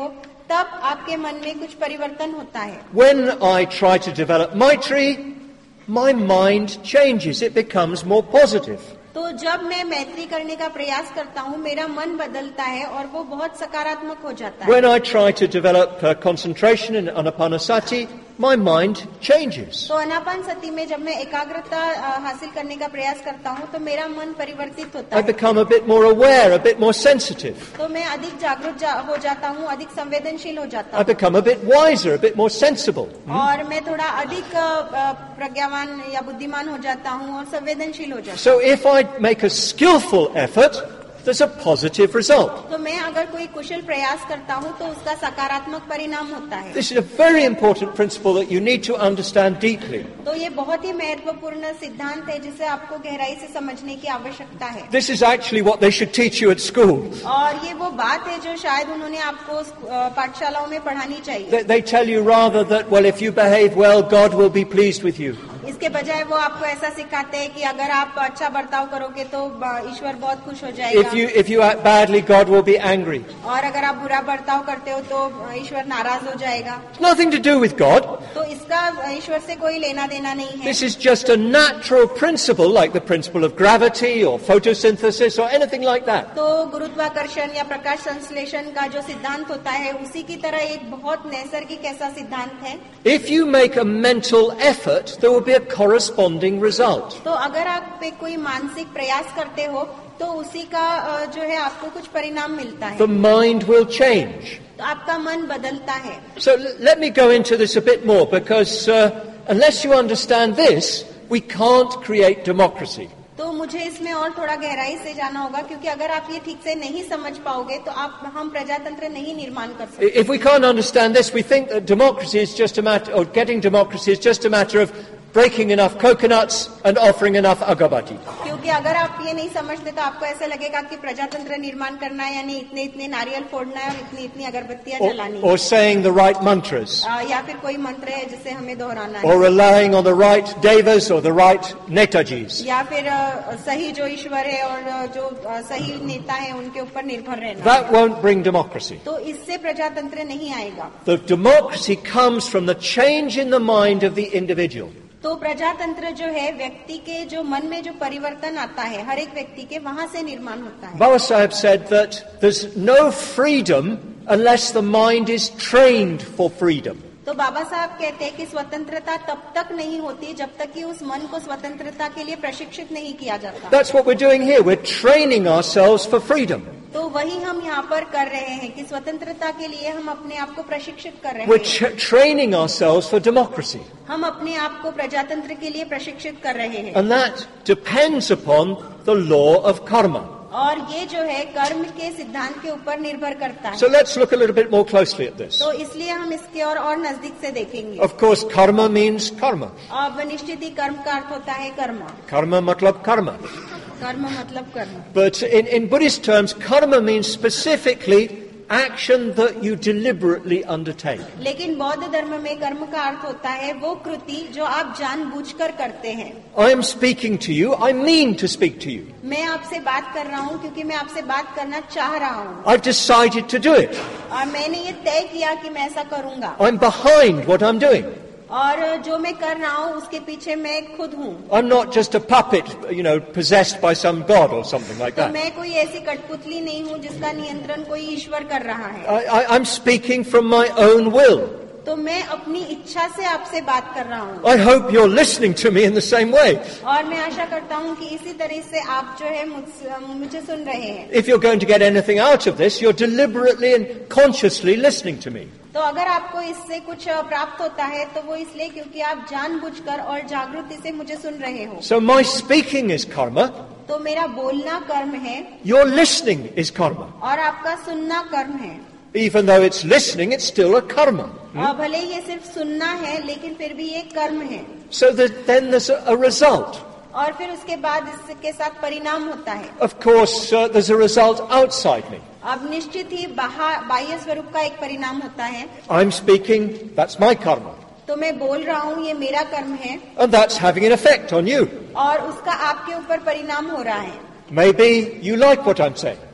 तब आपके मन में कुछ परिवर्तन होता है। When I try to develop Maitri, my mind changes. It becomes more positive. तो जब मैं मैत्री करने का प्रयास करता हूँ, मेरा मन बदलता है और वो बहुत सकारात्मक हो जाता है। When I try to develop concentration in Anapanasati, my mind changes. तो आनापानसति में जब मैं एकाग्रता हासिल करने का प्रयास करता हूँ, तो मेरा मन परिवर्तित होता I है। become a bit more aware, a bit more sensitive. तो मैं अधिक जागरूक हो जाता हूँ, अधिक संवेदनशील हो जाता I हूँ become a bit wiser, a bit more sensible. और मैं थोड़ा अधिक प्रज्ञावान या बुद्धिमान हो जाता हूँ और संवेदनशील हो जाता हूँ। So if I make a skillful effort, there's a positive result. तो मैं अगर कोई कुशल प्रयास करता हूँ तो उसका सकारात्मक परिणाम होता है। This is a very important principle that you need to understand deeply. तो ये बहुत ही महत्वपूर्ण सिद्धांत है जिसे आपको गहराई से समझने की आवश्यकता है। This is actually what they should teach you at school. और ये वो बात है जो शायद उन्होंने आपको पाठशालाओं में पढ़ानी चाहिए। They tell you rather that, well, if you behave well, God will be pleased with you. इसके बजाय वो आपको ऐसा सिखाते हैं कि अगर आप अच्छा बर्ताव करोगे तो ईश्वर बहुत खुश हो जाएगा। If you act badly, God will be angry. और अगर आप बुरा बर्ताव करते हो तो ईश्वर नाराज हो जाएगा। It's nothing to do with God. तो इसका ईश्वर से कोई लेना देना नहीं है। This is just a natural principle, like the principle of gravity or photosynthesis or anything like that. तो गुरुत्वाकर्षण या प्रकाश संश्लेषण का जो सिद्धांत होता है, उसी की तरह एक बहुत नैसर्गिक ऐसा सिद्धांत है। If you make a mental effort, there will be a corresponding result. तो अगर आप पे कोई मानसिक प्रयास करते हो तो उसी का जो है आपको कुछ परिणाम मिलता है। The mind will change. तो आपका मन बदलता है। So let me go into this a bit more, because unless you understand this, we can't create democracy. तो मुझे इसमें और थोड़ा गहराई से जाना होगा, क्योंकि अगर आप ये ठीक से नहीं समझ पाओगे तो हम प्रजातंत्र नहीं निर्माण कर सकते। If we can't understand this, we think that democracy is just a matter, or getting democracy is just a matter of breaking enough coconuts and offering enough agabati. क्योंकि अगर आप ये नहीं समझते तो आपको ऐसा लगेगा कि प्रजातंत्र निर्माण करना है यानी इतने इतने नारियल फोड़ना है और इतनी इतनी अगरबत्तियां जलानी है, Or saying the right mantras. या फिर कोई मंत्र है जिसे हमें दोहराना है, Or relying on the right devas or the right netajis. या फिर सही जो ईश्वर है और जो सही नेता है उनके ऊपर निर्भर रहना। That won't bring democracy. तो इससे प्रजातंत्र नहीं आएगा। The democracy comes from the change in the mind of the individual. तो प्रजातंत्र जो है व्यक्ति के जो मन में जो परिवर्तन आता है, हर एक व्यक्ति के, वहां से निर्माण होता है। Baba Sahib said that there's no freedom unless the mind is trained for freedom. तो बाबा साहब कहते हैं कि स्वतंत्रता तब तक नहीं होती जब तक कि उस मन को स्वतंत्रता के लिए प्रशिक्षित नहीं किया जाता। That's what we're doing here. We're training ourselves for freedom. तो वही हम यहाँ पर कर रहे हैं कि स्वतंत्रता के लिए हम अपने आप को प्रशिक्षित कर रहे We're हैं। training ourselves for democracy. हम अपने आप को प्रजातंत्र के लिए प्रशिक्षित कर रहे हैं। And that depends upon the law of karma. और ये जो है कर्म के सिद्धांत के ऊपर निर्भर करता है। So let's look a little bit more closely at this. तो इसलिए हम इसके और नजदीक से देखेंगे। Of course, karma means karma. अब निश्चित ही कर्म का अर्थ होता है कर्म। Karma matlab karma. कर्म मतलब कर्म। But in Buddhist terms, karma means specifically action that you deliberately undertake. लेकिन बौद्ध धर्म में कर्म का अर्थ होता है वो कृति जो आप जानबूझकर करते हैं। I am speaking to you. I mean to speak to you. मैं आपसे बात कर रहा हूँ क्योंकि मैं आपसे बात करना चाह रहा हूँ I've decided to do it. और मैंने ये तय किया कि मैं ऐसा करूँगा I'm behind what I'm doing. और जो मैं कर रहा हूँ उसके पीछे मैं खुद हूँ। I'm not just a puppet, possessed by some god or something like तो that. मैं कोई ऐसी कठपुतली नहीं हूँ जिसका नियंत्रण कोई ईश्वर कर रहा है। I'm speaking from my own will. तो मैं अपनी इच्छा से आपसे बात कर रहा हूँ I hope you're listening to me in the same way. और मैं आशा करता हूँ कि इसी तरह से आप जो है मुझे सुन रहे हैं। If you're going to get anything out of this, you're deliberately and consciously listening to me. तो अगर आपको इससे कुछ प्राप्त होता है तो वो इसलिए क्योंकि आप जानबूझकर और जागृति से मुझे सुन रहे हो। So my speaking is karma. तो मेरा बोलना कर्म है Your listening is karma. और आपका सुनना कर्म है। Even though it's listening, it's still a karma. और भले ये सिर्फ सुनना है लेकिन फिर भी ये कर्म है। So then there's a result. और फिर उसके बाद इसके साथ परिणाम होता है। Of course, there's a result outside me. अब निश्चित ही बाह्य स्वरूप का एक परिणाम होता है। I'm speaking, that's my karma. तो मैं बोल रहा हूँ, ये मेरा कर्म है And that's having an effect on you. और उसका आपके ऊपर परिणाम हो रहा है। Maybe you like what I'm saying.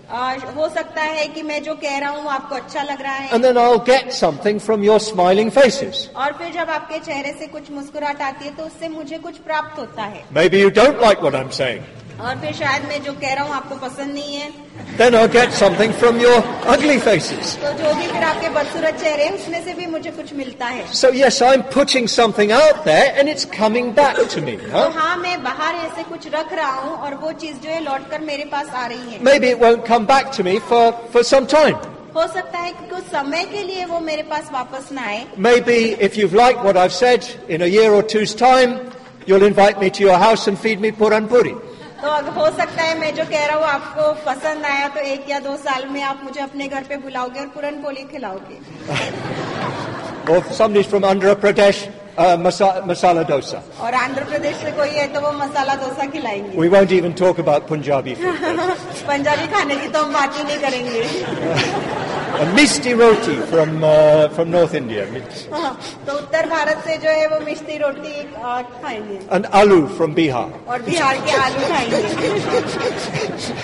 हो सकता है कि मैं जो कह रहा हूँ आपको अच्छा लग रहा है, and then I'll get something from your smiling faces. और फिर जब आपके चेहरे से कुछ मुस्कुराहट आती है तो उससे मुझे कुछ प्राप्त होता है। Maybe you don't like what I'm saying. और फिर शायद मैं जो कह रहा हूँ आपको पसंद नहीं है, Then I'll get something from your ugly faces. तो जो भी फिर आपके बदसूरत चेहरे हैं उसमें से भी मुझे कुछ मिलता है। So yes, I'm putting something out there and it's coming back to me. तो हाँ, मैं बाहर ऐसे कुछ रख रहा हूँ और वो चीज जो है लौट कर मेरे पास आ रही है। Maybe it won't come back to me for some time. हो सकता है कि कुछ समय के लिए वो मेरे पास वापस ना आए। Maybe if you've liked what I've said, in a year or two's time, you'll invite me to your house and feed me puran puri. तो अगर हो सकता है मैं जो कह रहा हूँ आपको पसंद आया तो 1 या 2 साल में आप मुझे अपने घर पे बुलाओगे और पूरन पोली खिलाओगे। Or somebody's from Andhra Pradesh, masala dosa. और आंध्र प्रदेश से कोई है तो वो मसाला डोसा खिलाएंगे। We won't even talk about Punjabi food. Punjabi खाने की तो हम बात ही नहीं करेंगे। And misti roti from North India. तो उत्तर भारत से जो है वो मिष्टी रोटी खाएंगे। And aloo from Bihar. और बिहार के आलू खाएंगे।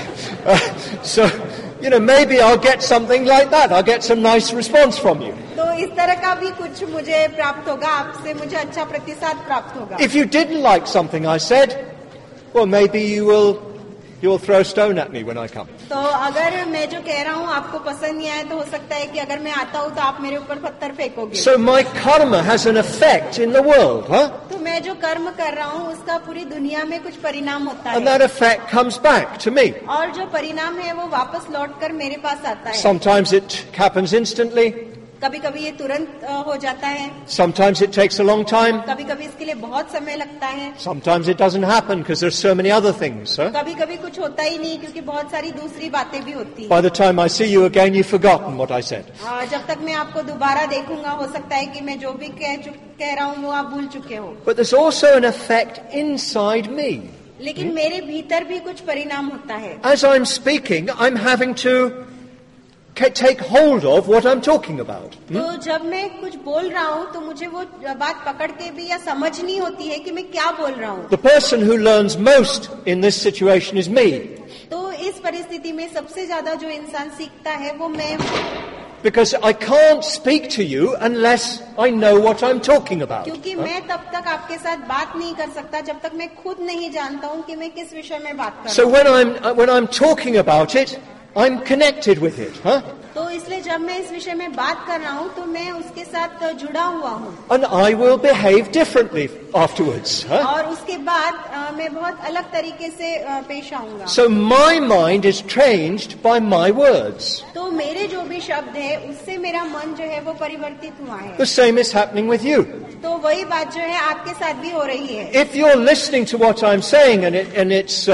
So, maybe I'll get something like that. I'll get some nice response from you. तो इस तरह का भी कुछ मुझे प्राप्त होगा आपसे, मुझे अच्छा प्रतिसाद प्राप्त होगा। If you didn't like something I said, well, maybe you'll throw a stone at me when I come. तो अगर मैं जो कह रहा हूँ आपको पसंद नहीं आया तो हो सकता है कि अगर मैं आता हूँ तो आप मेरे ऊपर पत्थर फेंकोगे। So my karma has an effect in the world, huh? तो मैं जो कर्म कर रहा हूँ उसका पूरी दुनिया में कुछ परिणाम होता है। And that effect comes back to me. और जो परिणाम है वो वापस लौट कर मेरे पास आता है। Sometimes it happens instantly. कभी कभी ये तुरंत हो जाता है। Sometimes it takes a long time. कभी कभी इसके लिए बहुत समय लगता है। Sometimes it doesn't happen because there's so many other things. Huh? कभी कभी कुछ होता ही नहीं क्योंकि बहुत सारी दूसरी बातें भी होती हैं। By the time I see you again, you've forgotten what I said. जब तक मैं आपको दोबारा देखूंगा हो सकता है कि मैं जो भी कह रहा हूँ वो आप भूल चुके हो। But there's also an effect inside me. लेकिन मेरे भीतर भी कुछ परिणाम होता है। As I'm speaking, I'm having to take hold of what I'm talking about. तो जब मैं कुछ बोल रहा हूँ तो मुझे वो बात पकड़ के भी या समझनी होती है कि मैं क्या बोल रहा हूँ। The person who learns most in this situation is me. तो इस परिस्थिति में सबसे ज्यादा जो इंसान सीखता है वो मैं हूँ। Because I can't speak to you unless I know what I'm talking about. क्योंकि मैं तब तक आपके साथ बात नहीं कर सकता जब तक मैं खुद नहीं जानता हूँ कि मैं किस विषय में बात कर रहा हूँ। So when I'm talking about it, I'm connected with it, huh? तो इसलिए जब मैं इस विषय में बात कर रहा हूँ तो मैं उसके साथ जुड़ा हुआ हूँ। And I will behave differently afterwards, huh? और उसके बाद मैं बहुत अलग तरीके से पेश आऊंगा। So my mind is changed by my words. तो मेरे जो भी शब्द है उससे मेरा मन जो है वो परिवर्तित हुआ है। The same is happening with you. तो वही बात जो है आपके साथ भी हो रही है। If you're listening to what I'm saying and it's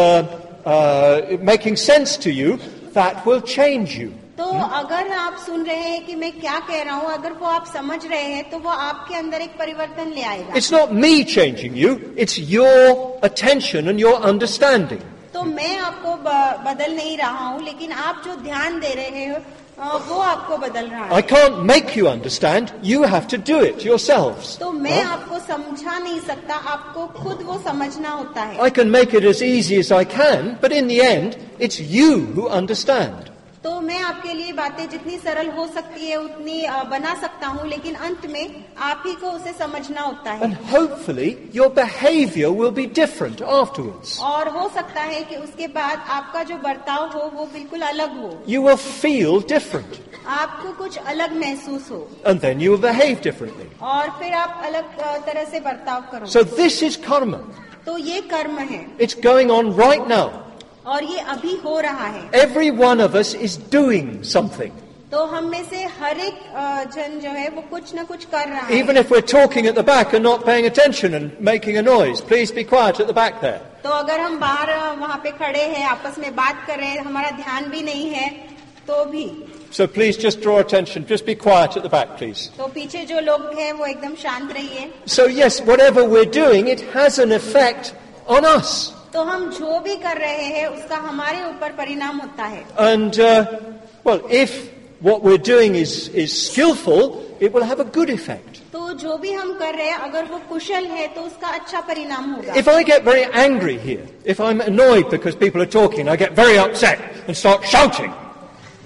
making sense to you, that will change you. तो अगर आप सुन रहे हैं कि मैं क्या कह रहा हूँ, अगर वो आप समझ रहे हैं तो वो आपके अंदर एक परिवर्तन ले आएगा। It's not me changing you, it's your attention and your understanding. तो मैं आपको बदल नहीं रहा हूँ, लेकिन आप जो ध्यान दे रहे हो वो आपको बदल रहा है। I can't make you understand, you have to do it yourselves. तो मैं आपको समझा नहीं सकता, आपको खुद वो समझना होता है। I can make it as easy as I can, but in the end, it's you who understand. तो मैं आपके लिए बातें जितनी सरल हो सकती है उतनी बना सकता हूँ, लेकिन अंत में आप ही को उसे समझना होता है। And hopefully your behavior will be different afterwards. और हो सकता है कि उसके बाद आपका जो बर्ताव हो वो बिल्कुल अलग हो। You will feel different. आपको कुछ अलग महसूस हो। And then you will behave differently. और फिर आप अलग तरह से बर्ताव करो। So this is karma. तो ये कर्म है। It's going on right now. और ये अभी हो रहा है। Every one of us is doing something. तो हम में से हर एक जन जो है वो कुछ न कुछ कर रहा है। Even if we're talking at the back and not paying attention and making a noise, please be quiet at the back there. तो अगर हम बाहर वहाँ पे खड़े हैं, आपस में बात कर रहे हैं, हमारा ध्यान भी नहीं है तो भी। So please just draw attention. Just be quiet at the back, please. तो पीछे जो लोग हैं वो एकदम शांत रहिए। So yes, whatever we're doing, it has an effect on us. तो हम जो भी कर रहे हैं उसका हमारे ऊपर परिणाम होता है। And well, if what we're doing is skillful, it will have a good effect. तो जो भी हम कर रहे हैं अगर वो कुशल है तो उसका अच्छा परिणाम होगा। If I get very angry here, if I'm annoyed because people are talking, I get very upset and start shouting.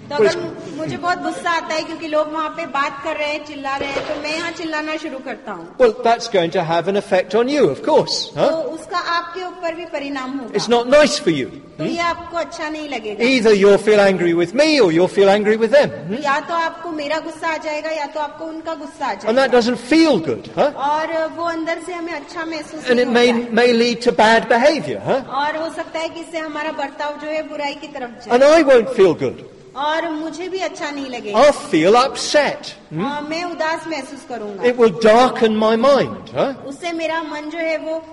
तो अगर मुझे बहुत गुस्सा आता है क्योंकि लोग वहाँ पे बात कर रहे हैं, चिल्ला रहे हैं, तो मैं यहाँ चिल्लाना शुरू करता हूँ. Well, that's going to have an effect on you, of course. तो उसका आपके ऊपर भी परिणाम होगा. It's not nice for you. तो ये आपको अच्छा नहीं लगेगा. Either you'll feel angry with me or you'll feel angry with them. या तो आपको मेरा गुस्सा आ जाएगा या तो आपको उनका गुस्सा आ And जाएगा. that doesn't feel good. और वो अंदर से हमें अच्छा महसूस And नहीं it होता है. may lead to bad behavior. और हो सकता है कि इससे हमारा बर्ताव जो है बुराई की तरफ जाए. And I won't feel good. और मुझे भी अच्छा नहीं लगेगा. I'll feel upset. मैं उदास महसूस करूंगा. It will darken my mind. उससे मेरा मन जो है वो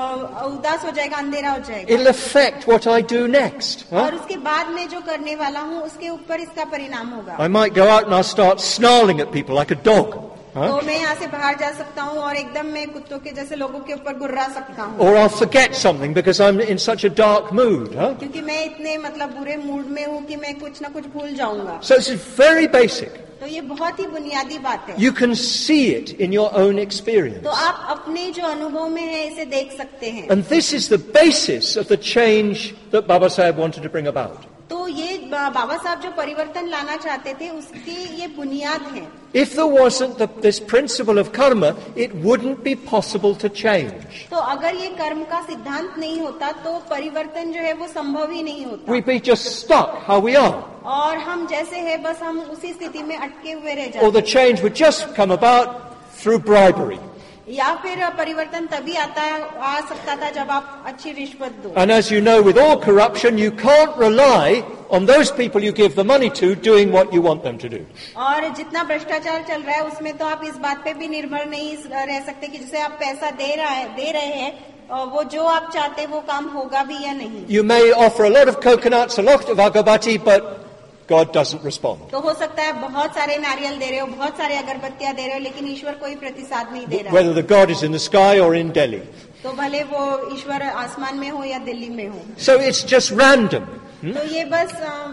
उदास हो जाएगा, अंधेरा हो जाएगा. It'll affect what I do next. और उसके बाद मैं जो करने वाला हूँ उसके ऊपर इसका परिणाम होगा. I might go out and I'll start snarling at people like a dog. तो मैं यहाँ से बाहर जा सकता हूँ और एकदम मैं कुत्तों के जैसे लोगों के ऊपर गुर्रा सकता हूँ. Or I'll forget something because I'm in such a dark mood. क्योंकि मैं इतने बुरे मूड में हूँ कि मैं कुछ न कुछ भूल जाऊंगा. So this is very basic. तो ये बहुत ही बुनियादी बात है. You can see it in your own experience. तो आप अपने जो अनुभव में है इसे देख सकते हैं. And this is the basis of the change that Baba Saheb wanted to bring about. तो ये बाबा साहब जो परिवर्तन लाना चाहते थे उसकी ये बुनियाद है. If there wasn't this principle of karma, it wouldn't be possible to change. तो अगर ये कर्म का सिद्धांत नहीं होता तो परिवर्तन जो है वो संभव ही नहीं होता. We'd be just stuck how we are. और हम जैसे है बस हम उसी स्थिति में अटके हुए रह जाते. Or the change would just come about through bribery. या फिर परिवर्तन तभी आ सकता था जब आप अच्छी रिश्वत दो. And as you know, with all corruption, you can't rely on those people you give the money to doing what you want them to do. और जितना भ्रष्टाचार चल रहा है उसमें तो आप इस बात पे भी निर्भर नहीं रह सकते कि जिसे आप पैसा दे रहे हैं वो जो आप चाहते हैं वो काम होगा भी या नहीं. You may offer a lot of coconuts, a lot of agabati, but God doesn't respond. तो हो सकता है बहुत सारे नारियल दे रहे हो, बहुत सारे अगरबत्तियां दे रहे हो, लेकिन ईश्वर कोई प्रतिसाद नहीं दे रहा. Whether the God is in the sky or in Delhi. तो भले वो ईश्वर आसमान में हो या दिल्ली में हो. So it's just random. तो ये बस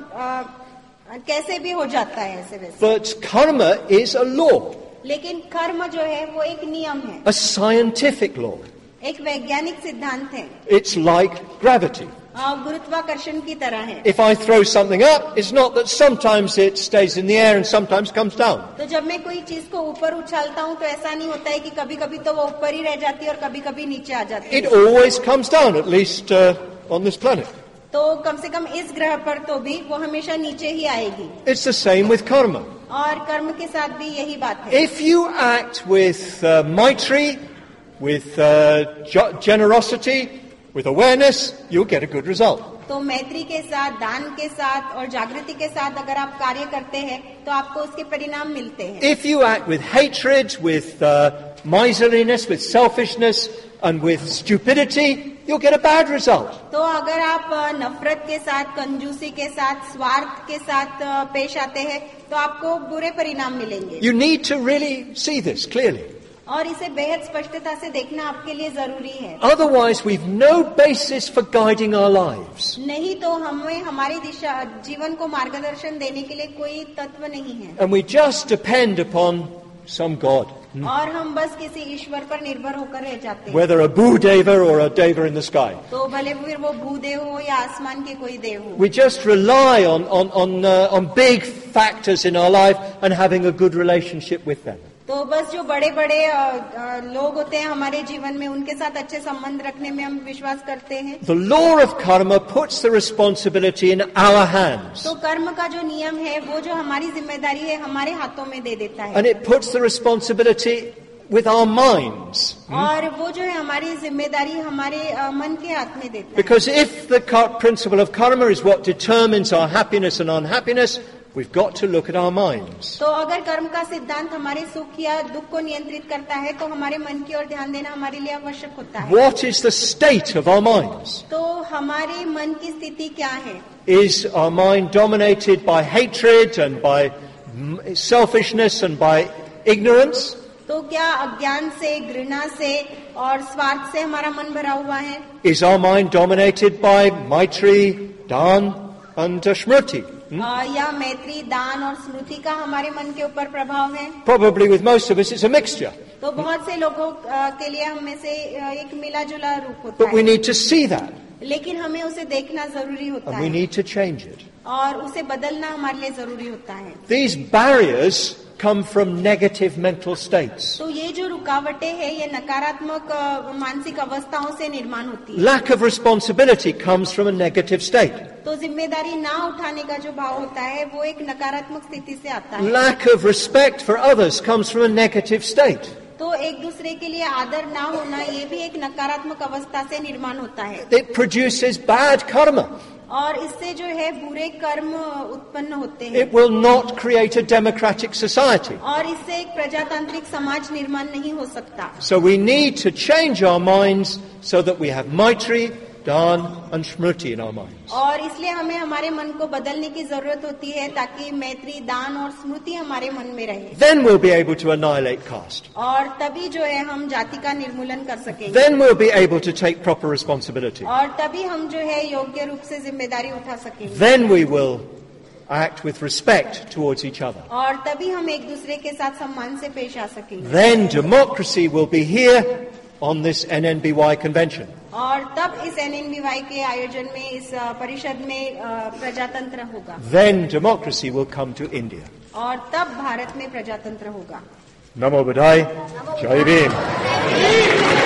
कैसे भी हो जाता है ऐसे वैसे. But karma is a law. लेकिन कर्म जो है वो एक नियम है. A scientific law. एक वैज्ञानिक सिद्धांत है. It's like gravity. गुरुत्वाकर्षण की तरह है. If I throw something up, it's not that sometimes it stays in the air and sometimes comes down. तो जब मैं कोई चीज को ऊपर उछालता हूँ तो ऐसा नहीं होता है कि कभी-कभी तो वो ऊपर ही रह जाती है और कभी-कभी नीचे आ जाती है. It always comes down, at least on this planet. तो कम से कम इस ग्रह पर तो भी वो हमेशा नीचे ही आएगी. It's the same with karma. और कर्म के साथ भी यही बात है. If you act with maitri, with generosity, with awareness, you'll get a good result. तो मैत्री के साथ, दान के साथ और जागृति के साथ अगर आप कार्य करते हैं तो आपको उसके परिणाम मिलते हैं. If you act with hatred, with miserliness, with selfishness and with stupidity, you'll get a bad result. तो अगर आप नफरत के साथ, कंजूसी के साथ, स्वार्थ के साथ पेश आते हैं तो आपको बुरे परिणाम मिलेंगे. You need to really see this clearly. और इसे बेहद स्पष्टता से देखना आपके लिए जरूरी है. Otherwise, we've no basis for guiding our lives. नहीं तो हमें हमारी दिशा, जीवन को मार्गदर्शन देने के लिए कोई तत्व नहीं है. And we just depend upon some God. और हम बस किसी ईश्वर पर निर्भर होकर रह जाते हैं. Whether a Bhudeva or a Deva in the sky. तो भले फिर वो भूदेव हो या आसमान के कोई देव हो. We just rely on big factors in our life and having a good relationship with them. तो बस जो बड़े बड़े लोग होते हैं हमारे जीवन में उनके साथ अच्छे संबंध रखने में हम विश्वास करते हैं. The law of karma puts the responsibility in our hands. तो कर्म का जो नियम है वो जो हमारी जिम्मेदारी है हमारे हाथों में दे देता है. And it puts the responsibility with our minds. और वो जो है हमारी जिम्मेदारी हमारे मन के हाथ में देता है. Because if the principle of karma is what determines our happiness and unhappiness, we've got to look at our minds. तो अगर कर्म का सिद्धांत हमारे सुख या दुख को नियंत्रित करता है तो हमारे मन की ओर ध्यान देना हमारे लिए आवश्यक होता है. What is the state of our minds? तो हमारे मन की स्थिति क्या है? Is our mind dominated by hatred and by selfishness and by ignorance? तो क्या अज्ञान से, घृणा से और स्वार्थ से हमारा मन भरा हुआ है? Is our mind dominated by maitri, dan and smriti? या मैत्री, दान और स्मृति का हमारे मन के ऊपर प्रभाव है? Probably with most of us it's a mixture. तो बहुत से लोगों के लिए हम में से एक मिला जुला रूप होता But we है. need to see that. लेकिन हमें उसे देखना जरूरी होता and we है need to change it. और उसे बदलना हमारे लिए जरूरी होता है। These barriers come from negative mental states. तो ये जो रुकावटें हैं ये नकारात्मक मानसिक अवस्थाओं से निर्माण होती है। Lack of responsibility comes from a negative state. तो जिम्मेदारी ना उठाने का जो भाव होता है वो एक नकारात्मक स्थिति से आता है। Lack of respect for others comes from a negative state. तो एक दूसरे के लिए आदर ना होना ये भी एक नकारात्मक अवस्था से निर्माण होता है। It produces bad karma. और इससे जो है बुरे कर्म उत्पन्न होते हैं। It will not create a democratic society. और इससे एक प्रजातांत्रिक समाज निर्माण नहीं हो सकता। So we need to change our minds so that we have Maitri, Dan and Smriti in our minds. और इसलिए हमें हमारे मन को बदलने की जरूरत होती है ताकि मैत्री, दान और स्मृति हमारे मन में रहे। Then we'll be able to annihilate caste. और तभी जो है हम जाति का निर्मूलन कर सकेंगे। Then we'll be able to take proper responsibility. और तभी हम जो है योग्य रूप से जिम्मेदारी उठा सकेंगे। Then we will act with respect towards each other. और तभी हम एक दूसरे के साथ सम्मान से पेश आ सकेंगे। Then democracy will be here on this NNBY convention. और तब इस NNBY के आयोजन में इस परिषद में प्रजातंत्र होगा। Then democracy will come to India. और तब भारत में प्रजातंत्र होगा। Namo Buddhaya. Jai Bhim.